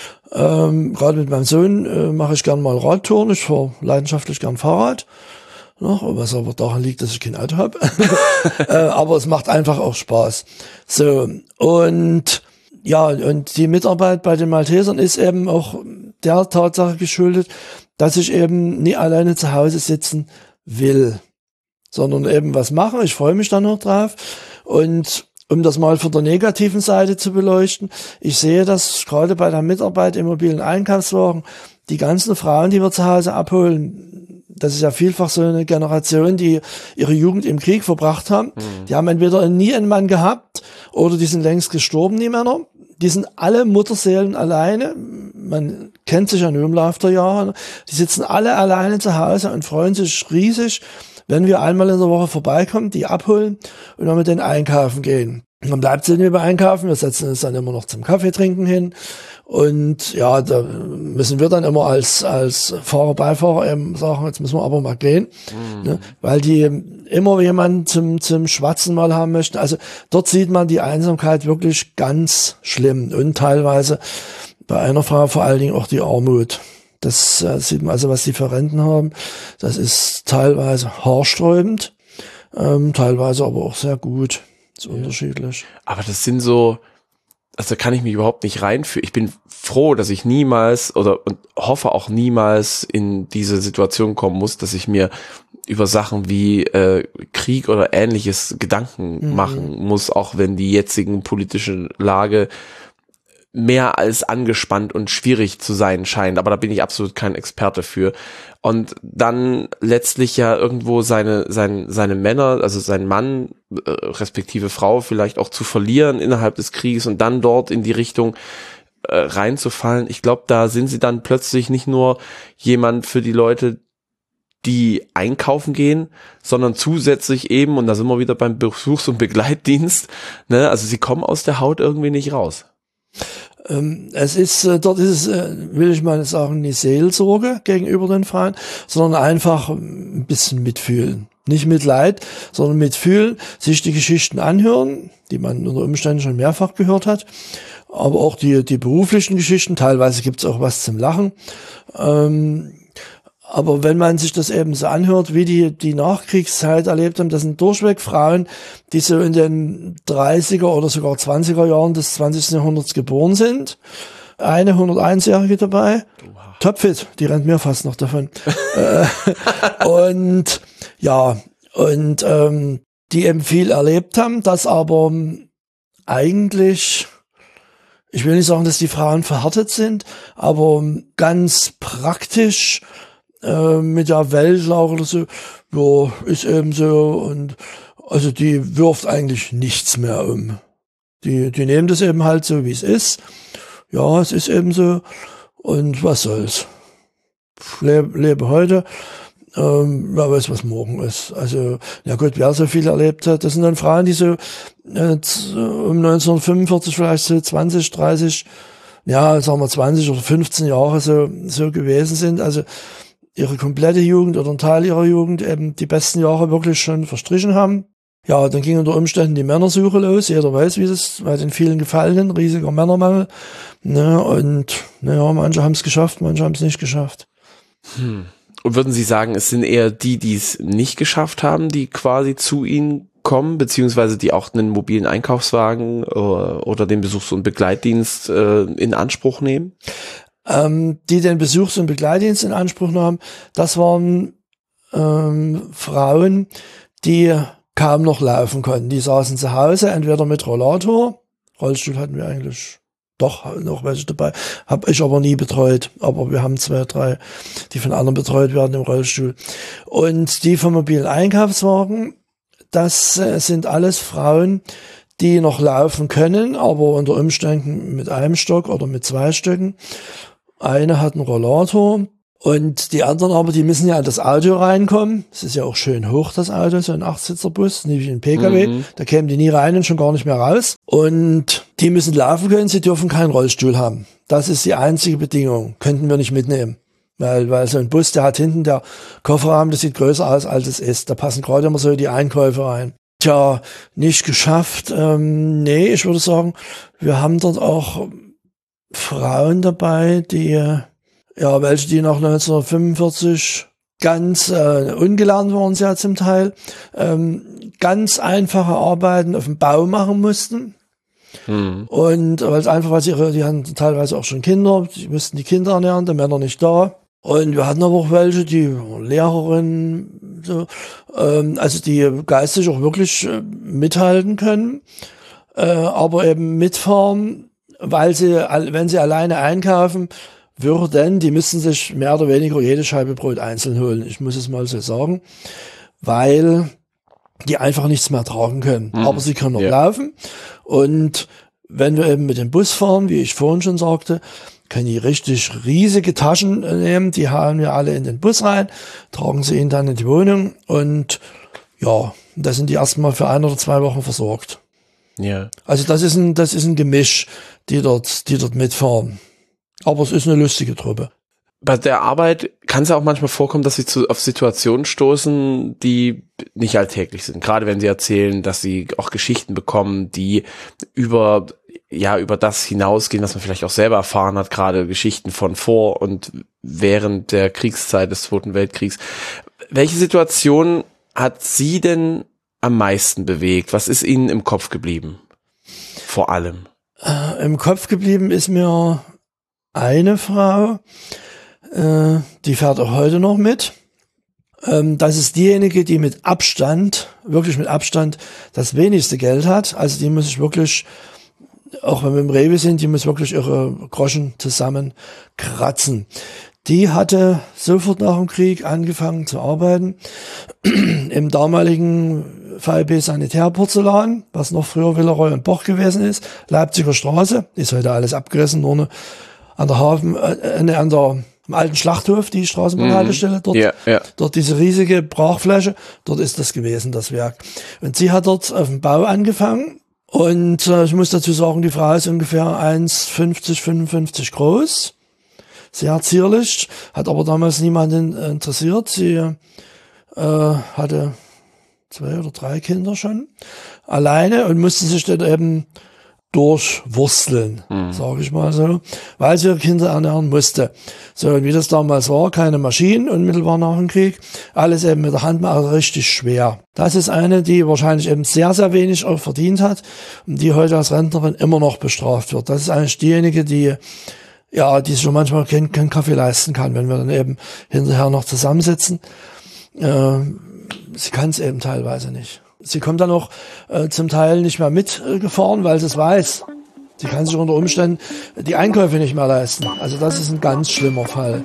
Gerade mit meinem Sohn mache ich gern mal Radtouren. Ich fahre leidenschaftlich gern Fahrrad. Noch, was aber daran liegt, dass ich kein Auto habe. Aber es macht einfach auch Spaß. So, und ja, und die Mitarbeit bei den Maltesern ist eben auch der Tatsache geschuldet, dass ich eben nie alleine zu Hause sitzen will, sondern eben was machen. Ich freue mich dann noch drauf. Und um das mal von der negativen Seite zu beleuchten, ich sehe das gerade bei der Mitarbeit im mobilen Einkaufswagen, die ganzen Frauen, die wir zu Hause abholen, das ist ja vielfach so eine Generation, die ihre Jugend im Krieg verbracht haben. Die haben entweder nie einen Mann gehabt oder die sind längst gestorben, die Männer. Die sind alle Mutterseelen alleine. Man kennt sich ja nur im Laufe der Jahre. Die sitzen alle alleine zu Hause und freuen sich riesig, wenn wir einmal in der Woche vorbeikommen, die abholen und dann mit denen einkaufen gehen. Und dann bleibt sie nicht mehr einkaufen, wir setzen uns dann immer noch zum Kaffee trinken hin. Und ja, da müssen wir dann immer als Fahrer, Beifahrer eben sagen, jetzt müssen wir aber mal gehen, ne? Weil die immer jemanden zum Schwatzen mal haben möchten. Also dort sieht man die Einsamkeit wirklich ganz schlimm und teilweise bei einer Frau vor allen Dingen auch die Armut. Das sieht man also, was die für Renten haben. Das ist teilweise haarsträubend, teilweise aber auch sehr gut. Das ist unterschiedlich. Aber das sind so, also da kann ich mich überhaupt nicht reinfühlen. Ich bin froh, dass ich niemals und hoffe auch niemals in diese Situation kommen muss, dass ich mir über Sachen wie Krieg oder Ähnliches Gedanken machen muss, auch wenn die jetzigen politische Lage mehr als angespannt und schwierig zu sein scheint. Aber da bin ich absolut kein Experte für. Und dann letztlich ja irgendwo seine Männer, also sein Mann, respektive Frau vielleicht auch zu verlieren innerhalb des Krieges und dann dort in die Richtung reinzufallen. Ich glaube, da sind sie dann plötzlich nicht nur jemand für die Leute, die einkaufen gehen, sondern zusätzlich eben, und da sind wir wieder beim Besuchs- und Begleitdienst, ne, also sie kommen aus der Haut irgendwie nicht raus. Es ist, dort ist es, will ich mal sagen, nicht Seelsorge gegenüber den Frauen, sondern einfach ein bisschen mitfühlen. Nicht Mitleid, sondern mitfühlen, sich die Geschichten anhören, die man unter Umständen schon mehrfach gehört hat, aber auch die beruflichen Geschichten, teilweise gibt es auch was zum Lachen. Aber wenn man sich das eben so anhört, wie die Nachkriegszeit erlebt haben, das sind durchweg Frauen, die so in den 30er oder sogar 20er Jahren des 20. Jahrhunderts geboren sind. Eine 101-Jährige dabei, topfit, die rennt mir fast noch davon. Und ja, und die eben viel erlebt haben, das aber eigentlich, ich will nicht sagen, dass die Frauen verhärtet sind, aber ganz praktisch mit der Weltlage oder so, ja, ist eben so, und also die wirft eigentlich nichts mehr um. Die nehmen das eben halt so, wie es ist. Ja, es ist eben so, und was soll's. Lebe heute, wer weiß, was morgen ist. Also, ja gut, wer so viel erlebt hat, das sind dann Frauen, die so um 1945 vielleicht so 20, 30, ja, sagen wir 20 oder 15 Jahre so gewesen sind, also ihre komplette Jugend oder ein Teil ihrer Jugend eben die besten Jahre wirklich schon verstrichen haben. Ja, dann ging unter Umständen die Männersuche los. Jeder weiß, wie das bei den vielen Gefallenen, riesiger Männermangel. Ne, und naja, manche haben es geschafft, manche haben es nicht geschafft. Und würden Sie sagen, es sind eher die es nicht geschafft haben, die quasi zu Ihnen kommen, beziehungsweise die auch einen mobilen Einkaufswagen oder den Besuchs- und Begleitdienst in Anspruch nehmen? Die den Besuchs- und Begleitdienst in Anspruch nahmen, das waren Frauen, die kaum noch laufen konnten. Die saßen zu Hause, entweder mit Rollator, Rollstuhl hatten wir eigentlich doch noch welche dabei, habe ich aber nie betreut, aber wir haben 2, 3, die von anderen betreut werden im Rollstuhl. Und die vom mobilen Einkaufswagen, das sind alles Frauen, die noch laufen können, aber unter Umständen mit einem Stock oder mit 2 Stöcken. Eine hat einen Rollator und die anderen aber, die müssen ja an das Auto reinkommen. Es ist ja auch schön hoch, das Auto, so ein 8-Sitzer-Bus, nicht wie ein PKW. Da kämen die nie rein und schon gar nicht mehr raus. Und die müssen laufen können, sie dürfen keinen Rollstuhl haben. Das ist die einzige Bedingung. Könnten wir nicht mitnehmen. Weil so ein Bus, der hat hinten der Kofferraum, das sieht größer aus, als es ist. Da passen gerade immer so die Einkäufe rein. Tja, nicht geschafft. Nee, ich würde sagen, wir haben dort auch Frauen dabei, welche die nach 1945 ganz ungelernt waren sie ja zum Teil, ganz einfache Arbeiten auf dem Bau machen mussten. Und weil die hatten teilweise auch schon Kinder, die mussten die Kinder ernähren, die Männer nicht da. Und wir hatten aber auch welche, die Lehrerinnen, so, also die geistig auch wirklich mithalten können, aber eben mitfahren, weil wenn sie alleine einkaufen würden, die müssten sich mehr oder weniger jede Scheibe Brot einzeln holen. Ich muss es mal so sagen, weil die einfach nichts mehr tragen können. Aber sie können noch laufen. Und wenn wir eben mit dem Bus fahren, wie ich vorhin schon sagte, können die richtig riesige Taschen nehmen. Die hauen wir alle in den Bus rein, tragen sie ihn dann in die Wohnung und ja, da sind die erstmal für 1 oder 2 Wochen versorgt. Ja. Also das ist ein Gemisch, die dort mitfahren. Aber es ist eine lustige Truppe. Bei der Arbeit kann es ja auch manchmal vorkommen, dass sie auf Situationen stoßen, die nicht alltäglich sind. Gerade wenn sie erzählen, dass sie auch Geschichten bekommen, die über das hinausgehen, was man vielleicht auch selber erfahren hat, gerade Geschichten von vor und während der Kriegszeit des Zweiten Weltkriegs. Welche Situation hat Sie denn am meisten bewegt? Was ist Ihnen im Kopf geblieben? Vor allem. Im Kopf geblieben ist mir eine Frau, die fährt auch heute noch mit. Das ist diejenige, die wirklich mit Abstand, das wenigste Geld hat. Also die muss ich wirklich, auch wenn wir im Rewe sind, die muss wirklich ihre Groschen zusammenkratzen. Die hatte sofort nach dem Krieg angefangen zu arbeiten im damaligen VEB Sanitärporzellan, was noch früher Villeroy und Boch gewesen ist, Leipziger Straße, ist heute alles abgerissen, nur an der am alten Schlachthof, die Straßenbahnhaltestelle, dort diese riesige Brachfläche, dort ist das gewesen, das Werk. Und sie hat dort auf dem Bau angefangen und ich muss dazu sagen, die Frau ist ungefähr 1,50, 55 groß, sehr zierlich, hat aber damals niemanden interessiert. Sie hatte 2 oder 3 Kinder schon alleine und musste sich dann eben durchwursteln, sage ich mal so, weil sie ihre Kinder ernähren musste. So, und wie das damals war, keine Maschinen, unmittelbar nach dem Krieg, alles eben mit der Hand, also richtig schwer. Das ist eine, die wahrscheinlich eben sehr, sehr wenig auch verdient hat und die heute als Rentnerin immer noch bestraft wird. Das ist eigentlich diejenige, die sich schon manchmal keinen Kaffee leisten kann, wenn wir dann eben hinterher noch zusammensitzen. Sie kann es eben teilweise nicht. Sie kommt dann auch zum Teil nicht mehr mitgefahren, weil sie es weiß. Sie kann sich unter Umständen die Einkäufe nicht mehr leisten. Also das ist ein ganz schlimmer Fall.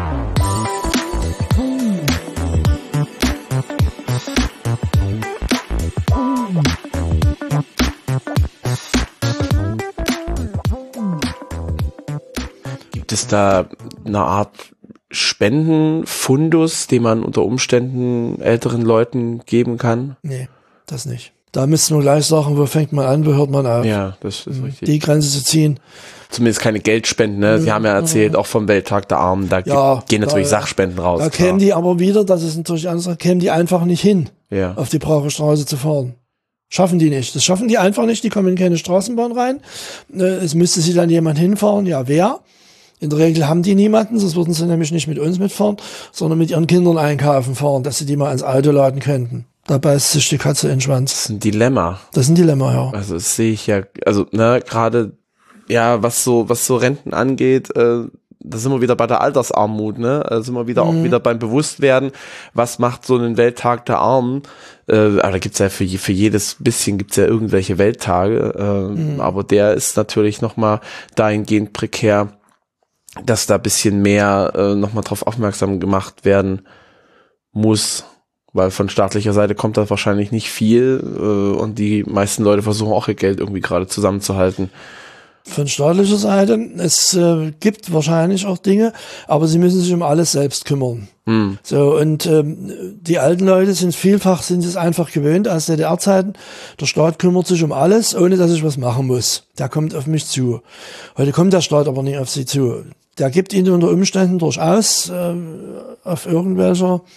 Gibt es da eine Art Spendenfundus, den man unter Umständen älteren Leuten geben kann? Nee, das nicht. Da müssten wir gleich sagen, wo fängt man an, wo hört man auf. Ja, das ist richtig. Die Grenze zu ziehen. Zumindest keine Geldspenden, ne? Sie haben ja erzählt, auch vom Welttag der Armen, da gehen natürlich Sachspenden raus. Da kämen die aber wieder, das ist natürlich anders, kämen die einfach nicht hin, auf die Brache Straße zu fahren. Schaffen die nicht. Das schaffen die einfach nicht, die kommen in keine Straßenbahn rein. Es müsste sie dann jemand hinfahren, ja, wer? In der Regel haben die niemanden, sonst würden sie nämlich nicht mit uns mitfahren, sondern mit ihren Kindern einkaufen fahren, dass sie die mal ans Auto laden könnten. Da beißt sich die Katze in den Schwanz. Das ist ein Dilemma. Das ist ein Dilemma, ja. Also das sehe ich ja, also gerade, was so Renten angeht, da sind wir wieder bei der Altersarmut, ne? Da sind wir wieder auch wieder beim Bewusstwerden, was macht so einen Welttag der Armen? Aber da gibt's ja für jedes bisschen gibt's ja irgendwelche Welttage, aber der ist natürlich nochmal dahingehend prekär, dass da ein bisschen mehr nochmal drauf aufmerksam gemacht werden muss, weil von staatlicher Seite kommt da wahrscheinlich nicht viel und die meisten Leute versuchen auch ihr Geld irgendwie gerade zusammenzuhalten. Von staatlicher Seite, es gibt wahrscheinlich auch Dinge, aber sie müssen sich um alles selbst kümmern. So, und die alten Leute sind es einfach gewöhnt aus DDR-Zeiten. Der Staat kümmert sich um alles, ohne dass ich was machen muss. Der kommt auf mich zu. Heute kommt der Staat aber nicht auf sie zu. Der gibt ihnen unter Umständen durchaus auf irgendwelcher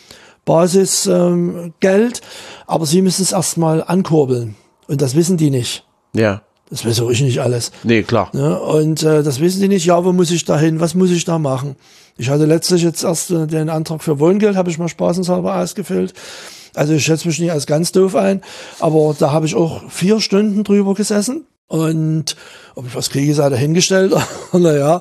Basisgeld, aber sie müssen es erstmal ankurbeln. Und das wissen die nicht. Ja. Das weiß auch ich nicht alles. Nee, klar. Ja, und das wissen die nicht. Ja, wo muss ich da hin? Was muss ich da machen? Ich hatte letztlich jetzt erst den Antrag für Wohngeld, habe ich mal spaßenshalber ausgefüllt. Also ich schätze mich nicht als ganz doof ein, aber da habe ich auch 4 Stunden drüber gesessen. Und ob ich was kriege, sei dahingestellt. Naja,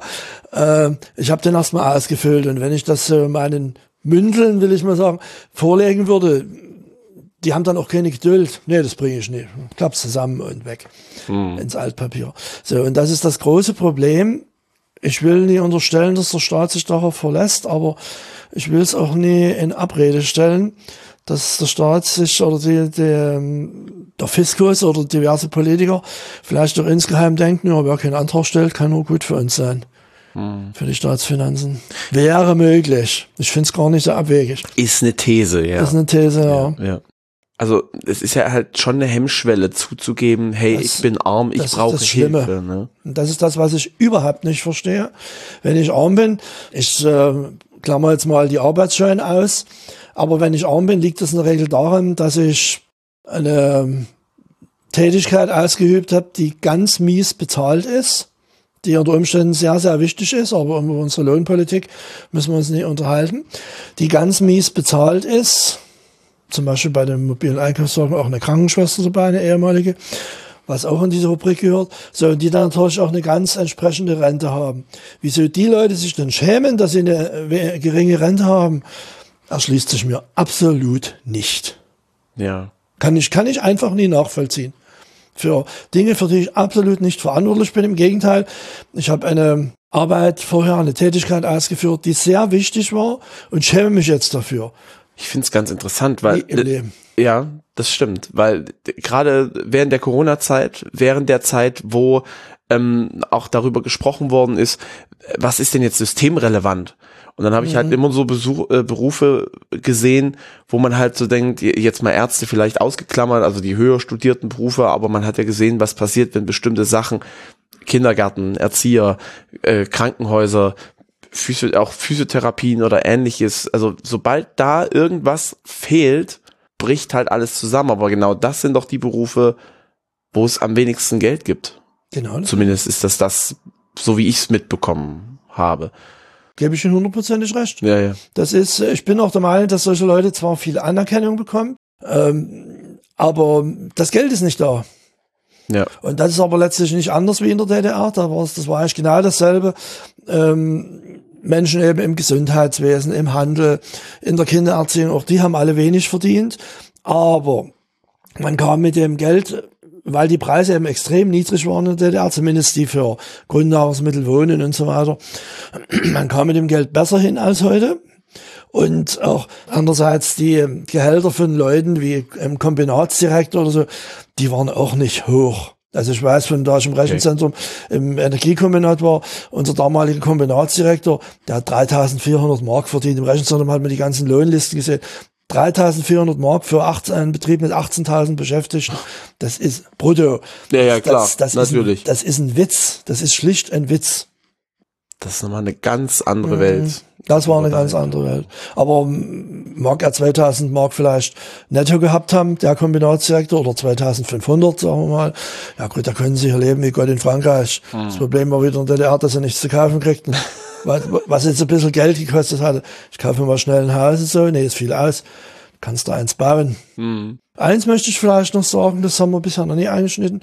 ich habe den erstmal ausgefüllt. Und wenn ich das meinen Mündeln, will ich mal sagen, vorlegen würde, die haben dann auch keine Geduld. Nee, das bringe ich nicht. Klapp's zusammen und weg ins Altpapier. So, und das ist das große Problem. Ich will nie unterstellen, dass der Staat sich darauf verlässt, aber ich will es auch nie in Abrede stellen, dass der Staat sich oder der Fiskus oder diverse Politiker vielleicht auch insgeheim denken, ja, wer keinen Antrag stellt, kann nur gut für uns sein. Für die Staatsfinanzen. Wäre möglich. Ich finde es gar nicht so abwegig. Ist eine These, ja. Ist eine These, ja. Also es ist ja halt schon eine Hemmschwelle zuzugeben, hey, ich bin arm, ich brauche Hilfe. Ne? Und das ist das, was ich überhaupt nicht verstehe. Wenn ich arm bin, ich klammer jetzt mal die Arbeitsschein aus, aber wenn ich arm bin, liegt es in der Regel daran, dass ich eine Tätigkeit ausgeübt habe, die ganz mies bezahlt ist, die unter Umständen sehr, sehr wichtig ist, aber über unsere Lohnpolitik müssen wir uns nicht unterhalten, die ganz mies bezahlt ist, zum Beispiel bei den mobilen Einkaufswagen auch eine Krankenschwester dabei, eine ehemalige, was auch in diese Rubrik gehört, so, und die dann natürlich auch eine ganz entsprechende Rente haben. Wieso die Leute sich dann schämen, dass sie eine geringe Rente haben, erschließt sich mir absolut nicht. Ja. Kann ich einfach nie nachvollziehen. Für Dinge, für die ich absolut nicht verantwortlich bin. Im Gegenteil, ich habe eine Arbeit vorher, eine Tätigkeit ausgeführt, die sehr wichtig war und schäme mich jetzt dafür. Ich finde es ganz interessant, weil ja, das stimmt, weil gerade während der Corona-Zeit, während der Zeit, wo auch darüber gesprochen worden ist, was ist denn jetzt systemrelevant? Und dann habe ich halt immer so Berufe gesehen, wo man halt so denkt, jetzt mal Ärzte vielleicht ausgeklammert, also die höher studierten Berufe, aber man hat ja gesehen, was passiert, wenn bestimmte Sachen, Kindergärten, Erzieher, Krankenhäuser, auch Physiotherapien oder ähnliches, also sobald da irgendwas fehlt, bricht halt alles zusammen, aber genau das sind doch die Berufe, wo es am wenigsten Geld gibt. Genau. Zumindest ist das so wie ich es mitbekommen habe. Gebe ich Ihnen 100%ig recht. Ja. Das ist, ich bin auch der Meinung, dass solche Leute zwar viel Anerkennung bekommen, aber das Geld ist nicht da. Ja. Und das ist aber letztlich nicht anders wie in der DDR. Das war eigentlich genau dasselbe. Menschen eben im Gesundheitswesen, im Handel, in der Kindererziehung, auch die haben alle wenig verdient. Aber man kam mit dem Geld, weil die Preise eben extrem niedrig waren in der DDR, zumindest die für Grundnahrungsmittel, Wohnen und so weiter, man kam mit dem Geld besser hin als heute. Und auch andererseits die Gehälter von Leuten wie im Kombinatsdirektor oder so, die waren auch nicht hoch. Also ich weiß, von da ich im Rechenzentrum im Energiekombinat war, unser damaliger Kombinatsdirektor, der hat 3.400 Mark verdient. Im Rechenzentrum hat man die ganzen Lohnlisten gesehen. 3.400 Mark für einen Betrieb mit 18.000 Beschäftigten. Das ist brutto. Ja, klar, das natürlich. Das ist ein Witz. Das ist schlicht ein Witz. Das ist nochmal eine ganz andere Welt. Das war eine ganz andere Welt. Aber mag er 2.000 Mark vielleicht netto gehabt haben, der Kombinatsdirektor, oder 2.500, sagen wir mal. Ja gut, da können sie hier leben wie Gott in Frankreich. Das Problem war wieder in der DDR, dass sie nichts zu kaufen kriegten. Was jetzt ein bisschen Geld gekostet hatte. Ich kaufe mir mal schnell ein Haus und so. Nee, ist viel aus. Kannst du eins bauen. Eins möchte ich vielleicht noch sagen, das haben wir bisher noch nie eingeschnitten.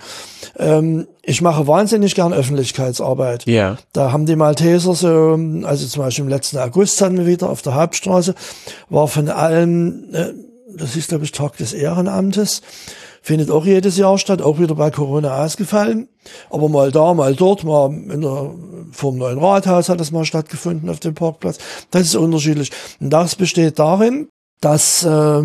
Ich mache wahnsinnig gern Öffentlichkeitsarbeit. Ja. Da haben die Malteser so, also zum Beispiel im letzten August hatten wir wieder auf der Hauptstraße, war von allem, das ist glaube ich Tag des Ehrenamtes, findet auch jedes Jahr statt, auch wieder bei Corona ausgefallen. Aber mal da, mal dort, mal vor dem neuen Rathaus hat das mal stattgefunden auf dem Parkplatz. Das ist unterschiedlich. Und das besteht darin, dass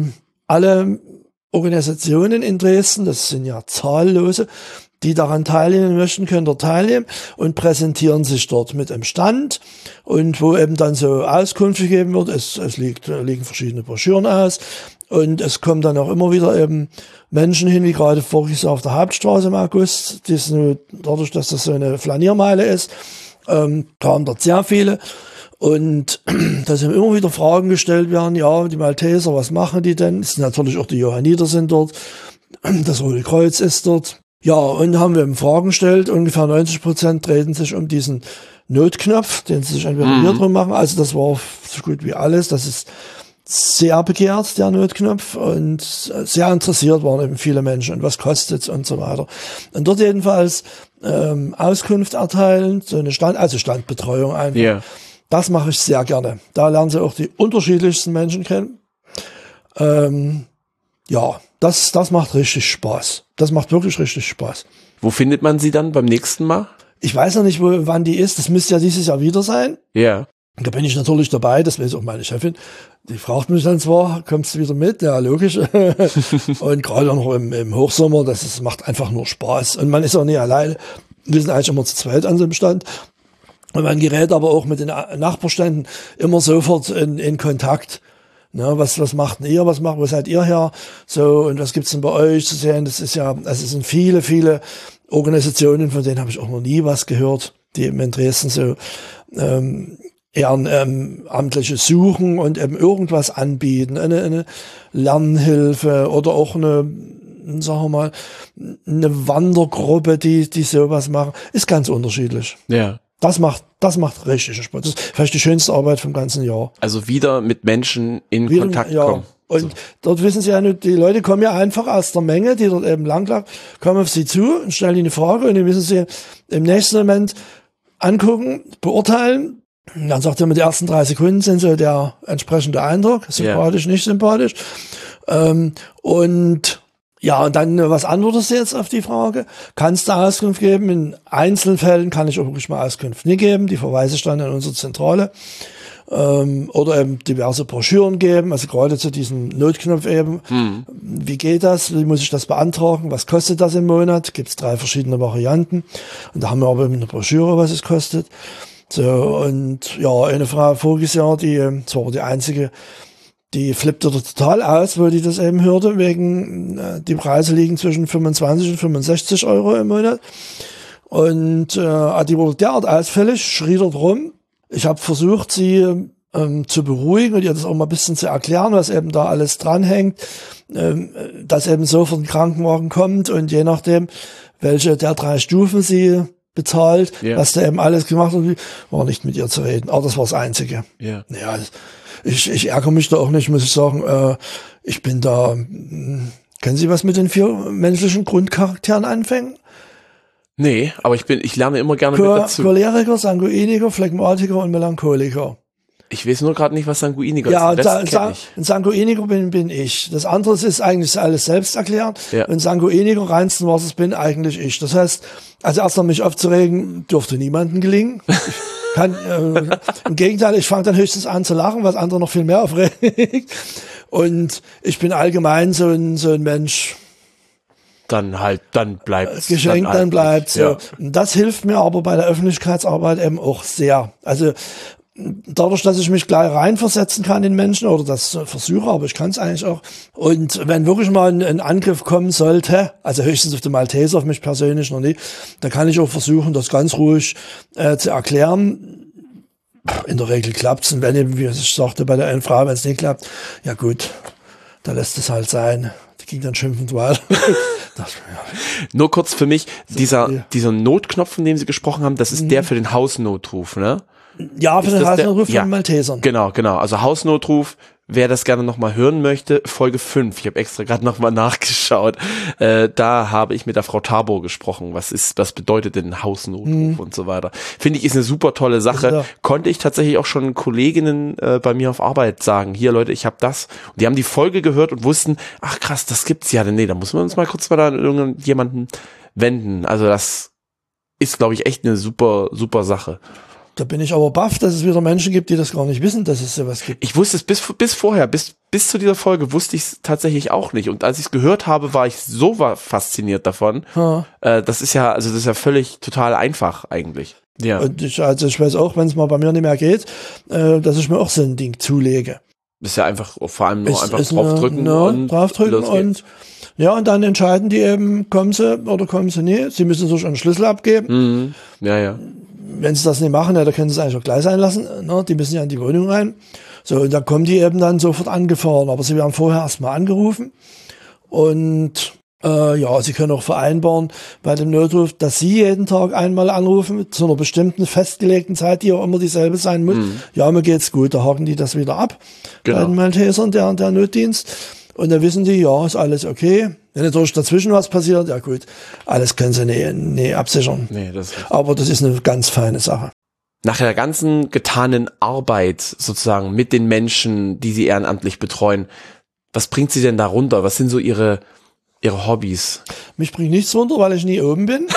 alle Organisationen in Dresden, das sind ja zahllose, die daran teilnehmen möchten, können dort teilnehmen und präsentieren sich dort mit einem Stand und wo eben dann so Auskunft gegeben wird. Es liegen verschiedene Broschüren aus und es kommen dann auch immer wieder eben Menschen hin, wie gerade voriges Jahr auf der Hauptstraße im August, dadurch, dass das so eine Flaniermeile ist, kamen dort sehr viele. Und dass ihm immer wieder Fragen gestellt werden, ja, die Malteser, was machen die denn? Es sind natürlich auch die Johanniter sind dort, das Rote Kreuz ist dort. Ja, und haben wir ihm Fragen gestellt, ungefähr 90% drehten sich um diesen Notknopf, den sie sich entweder hier drum machen. Also das war so gut wie alles. Das ist sehr begehrt, der Notknopf, und sehr interessiert waren eben viele Menschen und was kostet's und so weiter. Und dort jedenfalls Auskunft erteilen, so eine Standbetreuung einfach. Ja. Das mache ich sehr gerne. Da lernen sie auch die unterschiedlichsten Menschen kennen. Ja, das macht richtig Spaß. Das macht wirklich richtig Spaß. Wo findet man sie dann beim nächsten Mal? Ich weiß noch nicht, wann die ist. Das müsste ja dieses Jahr wieder sein. Ja. Da bin ich natürlich dabei, das weiß auch meine Chefin. Die fragt mich dann zwar, kommst du wieder mit? Ja, logisch. Und gerade noch im Hochsommer, macht einfach nur Spaß. Und man ist auch nicht alleine. Wir sind eigentlich immer zu zweit an so einem Stand. Und man gerät aber auch mit den Nachbarständen immer sofort in Kontakt. Na, was macht denn ihr? Wo seid ihr her? So, und was gibt's denn bei euch zu sehen? Das ist ja, also es sind viele, viele Organisationen, von denen habe ich auch noch nie was gehört, die eben in Dresden so ehrenamtliche suchen und eben irgendwas anbieten, eine Lernhilfe oder auch sagen wir mal, eine Wandergruppe, die sowas machen, ist ganz unterschiedlich. Ja. Das macht richtig Spaß. Das ist vielleicht die schönste Arbeit vom ganzen Jahr. Also wieder mit Menschen in Kontakt kommen. Und so. Dort wissen Sie ja nicht, die Leute kommen ja einfach aus der Menge, die dort eben langlaufen, kommen auf Sie zu und stellen Ihnen eine Frage, und dann müssen Sie im nächsten Moment angucken, beurteilen. Und dann sagt er, mit den ersten 3 Sekunden sind so der entsprechende Eindruck, sympathisch, nicht sympathisch. Und dann, was antwortest du jetzt auf die Frage? Kannst du Auskunft geben? In Einzelfällen kann ich auch wirklich mal Auskunft nicht geben. Die verweise ich dann an unsere Zentrale. Oder eben diverse Broschüren geben, also gerade zu diesem Notknopf eben. Wie geht das? Wie muss ich das beantragen? Was kostet das im Monat? Gibt es 3 verschiedene Varianten. Und da haben wir aber eben eine Broschüre, was es kostet. So, und ja, eine Frau voriges Jahr, das war die einzige, die flippte total aus, wo die das eben hörte, wegen, die Preise liegen zwischen 25 und 65 Euro im Monat. Und die wurde derart ausfällig, schrie dort rum. Ich habe versucht, sie zu beruhigen und ihr das auch mal ein bisschen zu erklären, was eben da alles dranhängt, dass eben sofort ein Krankenwagen kommt und je nachdem, welche der 3 Stufen sie bezahlt, was da eben alles gemacht hat, war nicht mit ihr zu reden. Aber das war das Einzige. Ja, ich ärgere mich da auch nicht, muss ich sagen. Ich bin da, können Sie was mit den 4 menschlichen Grundcharakteren anfangen? Nee, aber ich lerne immer gerne mit dazu. Choleriker, Sanguiniker, Phlegmatiker und Melancholiker. Ich weiß nur gerade nicht, was Sanguiniker ist. Ja, ein Sanguiniker bin ich. Das andere ist eigentlich alles selbst erklärt. Ja. Und Sanguiniker, reinsten Wassers bin eigentlich ich. Das heißt, also erst noch mich aufzuregen, dürfte niemandem gelingen. Im Gegenteil, ich fange dann höchstens an zu lachen, was andere noch viel mehr aufregt. Und ich bin allgemein so ein Mensch. Dann bleibt geschenkt, dann bleibt so. Ja. Das hilft mir aber bei der Öffentlichkeitsarbeit eben auch sehr. Also dadurch, dass ich mich gleich reinversetzen kann in Menschen oder das versuche, aber ich kann es eigentlich auch. Und wenn wirklich mal ein Angriff kommen sollte, also höchstens auf den Malteser, auf mich persönlich noch nicht, dann kann ich auch versuchen, das ganz ruhig zu erklären. In der Regel klappt's. Und wenn eben, wie ich sagte, bei der einen Frau, wenn es nicht klappt, ja gut, da lässt es halt sein. Die ging dann schimpfend weiter. Nur kurz für mich, dieser Notknopf, von dem Sie gesprochen haben, das ist der für den Hausnotruf, ne? Ja, für den Hausnotruf von den Maltesern. Genau. Also Hausnotruf, wer das gerne nochmal hören möchte, Folge 5. Ich habe extra gerade nochmal nachgeschaut. Da habe ich mit der Frau Tabor gesprochen. Was bedeutet denn Hausnotruf und so weiter. Finde ich, ist eine super tolle Sache. Ja. Konnte ich tatsächlich auch schon Kolleginnen bei mir auf Arbeit sagen, hier Leute, ich habe das. Und die haben die Folge gehört und wussten, ach krass, das gibt's ja. Nee, da muss man uns mal kurz an irgendjemanden wenden. Also das ist, glaube ich, echt eine super, super Sache. Da bin ich aber baff, dass es wieder Menschen gibt, die das gar nicht wissen, dass es sowas gibt. Ich wusste es bis vorher, bis zu dieser Folge wusste ich es tatsächlich auch nicht. Und als ich es gehört habe, war ich so fasziniert davon. Das ist ja völlig total einfach eigentlich. Ja. Und ich weiß auch, wenn es mal bei mir nicht mehr geht, dass ich mir auch so ein Ding zulege. Das ist ja einfach, vor allem nur einfach draufdrücken und und dann entscheiden die eben, kommen sie oder kommen sie nicht. Sie müssen sich einen Schlüssel abgeben. Ja. wenn sie das nicht machen, ja, dann können sie es eigentlich auch gleich sein lassen. Ne? Die müssen ja in die Wohnung rein. So, und da kommen die eben dann sofort angefahren. Aber sie werden vorher erstmal angerufen. Und sie können auch vereinbaren bei dem Notruf, dass sie jeden Tag einmal anrufen, zu einer bestimmten festgelegten Zeit, die auch immer dieselbe sein muss. Ja, mir geht's gut, da haken die das wieder ab. Genau. Bei den Maltesern, der Notdienst. Und dann wissen die, ja, ist alles okay. Wenn natürlich dazwischen was passiert, ja gut, alles können sie nicht absichern. Nee, aber das ist eine ganz feine Sache. Nach der ganzen getanen Arbeit sozusagen mit den Menschen, die sie ehrenamtlich betreuen, was bringt sie denn da runter? Was sind so ihre Hobbys? Mich bringt nichts runter, weil ich nie oben bin.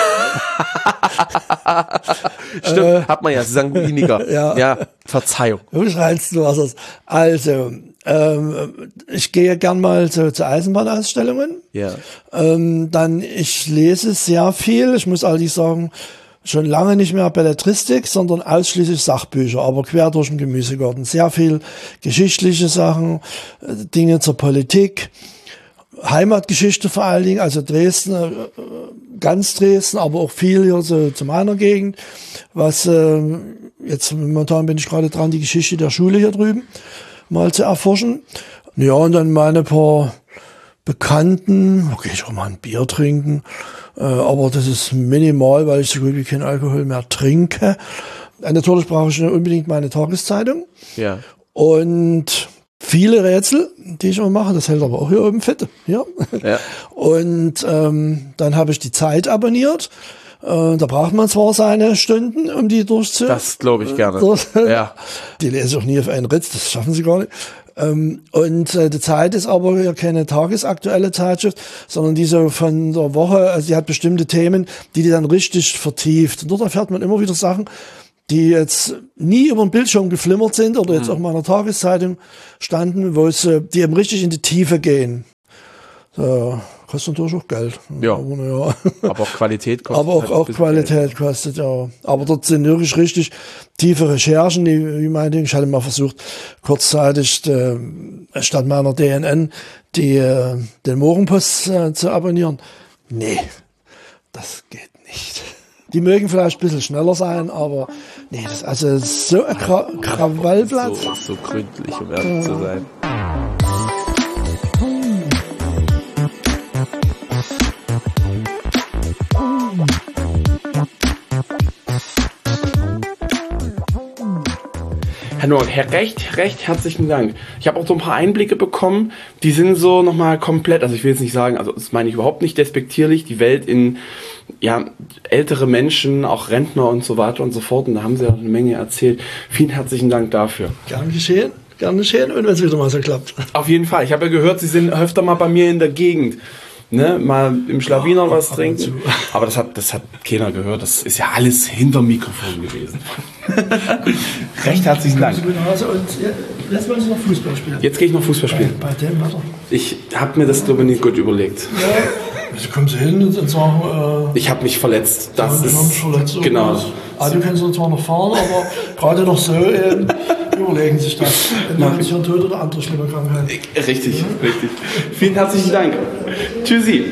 Stimmt, hat man ja, Sie sagen weniger. Ja, Verzeihung. Du schreibst du was. Also, ich gehe gern mal zu Eisenbahnausstellungen. Ja. Dann, ich lese sehr viel. Ich muss allerdings sagen, schon lange nicht mehr Belletristik, sondern ausschließlich Sachbücher, aber quer durch den Gemüsegarten. Sehr viel geschichtliche Sachen, Dinge zur Politik, Heimatgeschichte vor allen Dingen, also Dresden, ganz Dresden, aber auch viel hier so zu meiner Gegend. Was jetzt momentan bin ich gerade dran, die Geschichte der Schule hier drüben mal zu erforschen. Ja, und dann meine paar Bekannten, okay, ich auch mal ein Bier trinken, aber das ist minimal, weil ich so gut wie keinen Alkohol mehr trinke. Natürlich brauche ich unbedingt meine Tageszeitung. Ja. Und viele Rätsel, die ich immer mache, das hält aber auch hier oben fit. Ja. Und dann habe ich die Zeit abonniert. Da braucht man zwar seine Stunden, um die durchzuführen. Das glaube ich gerne. Ja. Die lese ich auch nie auf einen Ritz, das schaffen sie gar nicht. Und die Zeit ist aber ja keine tagesaktuelle Zeitschrift, sondern die so von der Woche, also die hat bestimmte Themen, die dann richtig vertieft. Und dort erfährt man immer wieder Sachen, die jetzt nie über den Bildschirm geflimmert sind oder jetzt auch mal in der Tageszeitung standen, die eben richtig in die Tiefe gehen. So, kostet natürlich auch Geld. Ja. Aber auch Qualität kostet. Aber auch Qualität kostet, ja. Aber dort sind wirklich richtig tiefe Recherchen, wie mein Ding. Ich hatte mal versucht, kurzzeitig statt meiner DNN den Morgenpost zu abonnieren. Nee, das geht nicht. Die mögen vielleicht ein bisschen schneller sein, aber nee, das ist so ein Krawallblatt. So gründlich, um ehrlich zu sein. Herr Noack, recht herzlichen Dank. Ich habe auch so ein paar Einblicke bekommen, die sind so nochmal komplett, also ich will jetzt nicht sagen, also das meine ich überhaupt nicht despektierlich, die Welt in, ältere Menschen, auch Rentner und so weiter und so fort, und da haben Sie auch eine Menge erzählt. Vielen herzlichen Dank dafür. Gern geschehen und wenn es wieder mal so klappt. Auf jeden Fall, ich habe ja gehört, Sie sind öfter mal bei mir in der Gegend. Ne, mal im Schlawiner was trinken. Aber das hat keiner gehört. Das ist ja alles hinterm Mikrofon gewesen. Recht herzlichen Dank. Und jetzt wollen Sie noch Fußball spielen. Jetzt gehe ich noch Fußball spielen. Bei dem Wetter. Ich habe mir das, glaube ich, nicht gut überlegt. Ja. Also kommen Sie hin und sagen... ich habe mich verletzt. Das ist verletzt genau. Also du kannst zwar noch fahren, aber gerade noch so überlegen sich das. Dann haben Sie einen Tod oder andere schlimme Krankheiten. Richtig. Vielen herzlichen Dank. Tschüssi.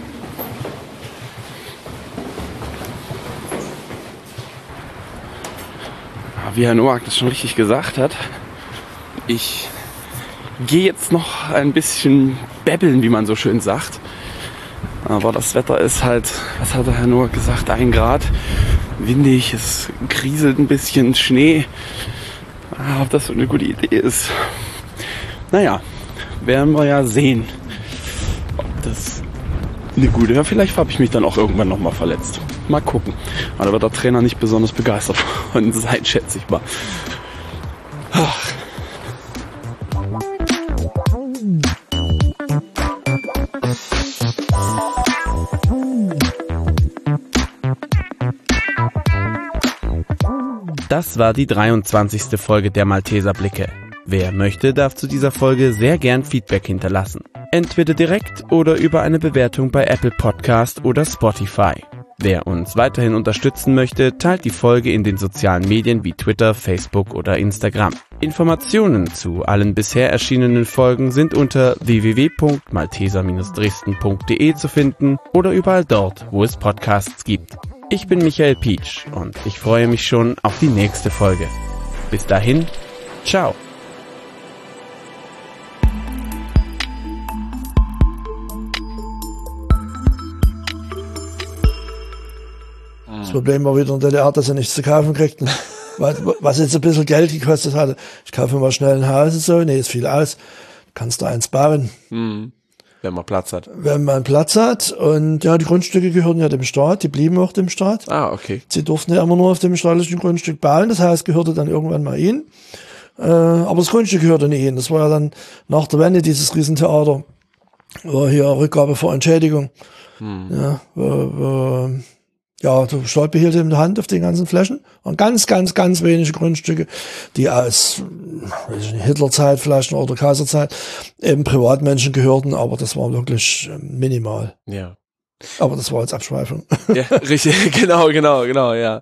Wie Herr Noack das schon richtig gesagt hat, ich gehe jetzt noch ein bisschen babbeln, wie man so schön sagt. Aber das Wetter ist halt, was hat der Herr Noack gesagt, 1 Grad, windig, es kriselt ein bisschen, Schnee. Ob das so eine gute Idee ist, naja, werden wir ja sehen, ob das eine gute ist. Vielleicht habe ich mich dann auch irgendwann nochmal verletzt. Mal gucken. Aber da wird der Trainer nicht besonders begeistert von sein, schätze ich mal. Ach. Das war die 23. Folge der Malteser Blicke. Wer möchte, darf zu dieser Folge sehr gern Feedback hinterlassen. Entweder direkt oder über eine Bewertung bei Apple Podcast oder Spotify. Wer uns weiterhin unterstützen möchte, teilt die Folge in den sozialen Medien wie Twitter, Facebook oder Instagram. Informationen zu allen bisher erschienenen Folgen sind unter www.malteser-dresden.de zu finden oder überall dort, wo es Podcasts gibt. Ich bin Michael Pietsch und ich freue mich schon auf die nächste Folge. Bis dahin, ciao. Das Problem war wieder in der DDR, dass sie nichts zu kaufen kriegten. Was jetzt ein bisschen Geld gekostet hatte. Ich kaufe mal schnell ein Haus und so. Nee, ist viel aus. Kannst du eins bauen. Wenn man Platz hat. Wenn man Platz hat. Und ja, die Grundstücke gehörten ja dem Staat. Die blieben auch dem Staat. Ah, okay. Sie durften ja immer nur auf dem staatlichen Grundstück bauen. Das Haus gehörte dann irgendwann mal ihnen. Aber das Grundstück gehörte nicht ihnen. Das war ja dann nach der Wende dieses Riesentheater. War hier Rückgabe vor Entschädigung. Ja, der Staat behielt in der Hand auf den ganzen Flächen. Und ganz wenige Grundstücke, die aus Hitlerzeit vielleicht oder Kaiserzeit eben Privatmenschen gehörten, aber das war wirklich minimal. Ja. Aber das war jetzt Abschweifung. Ja, richtig, genau, ja.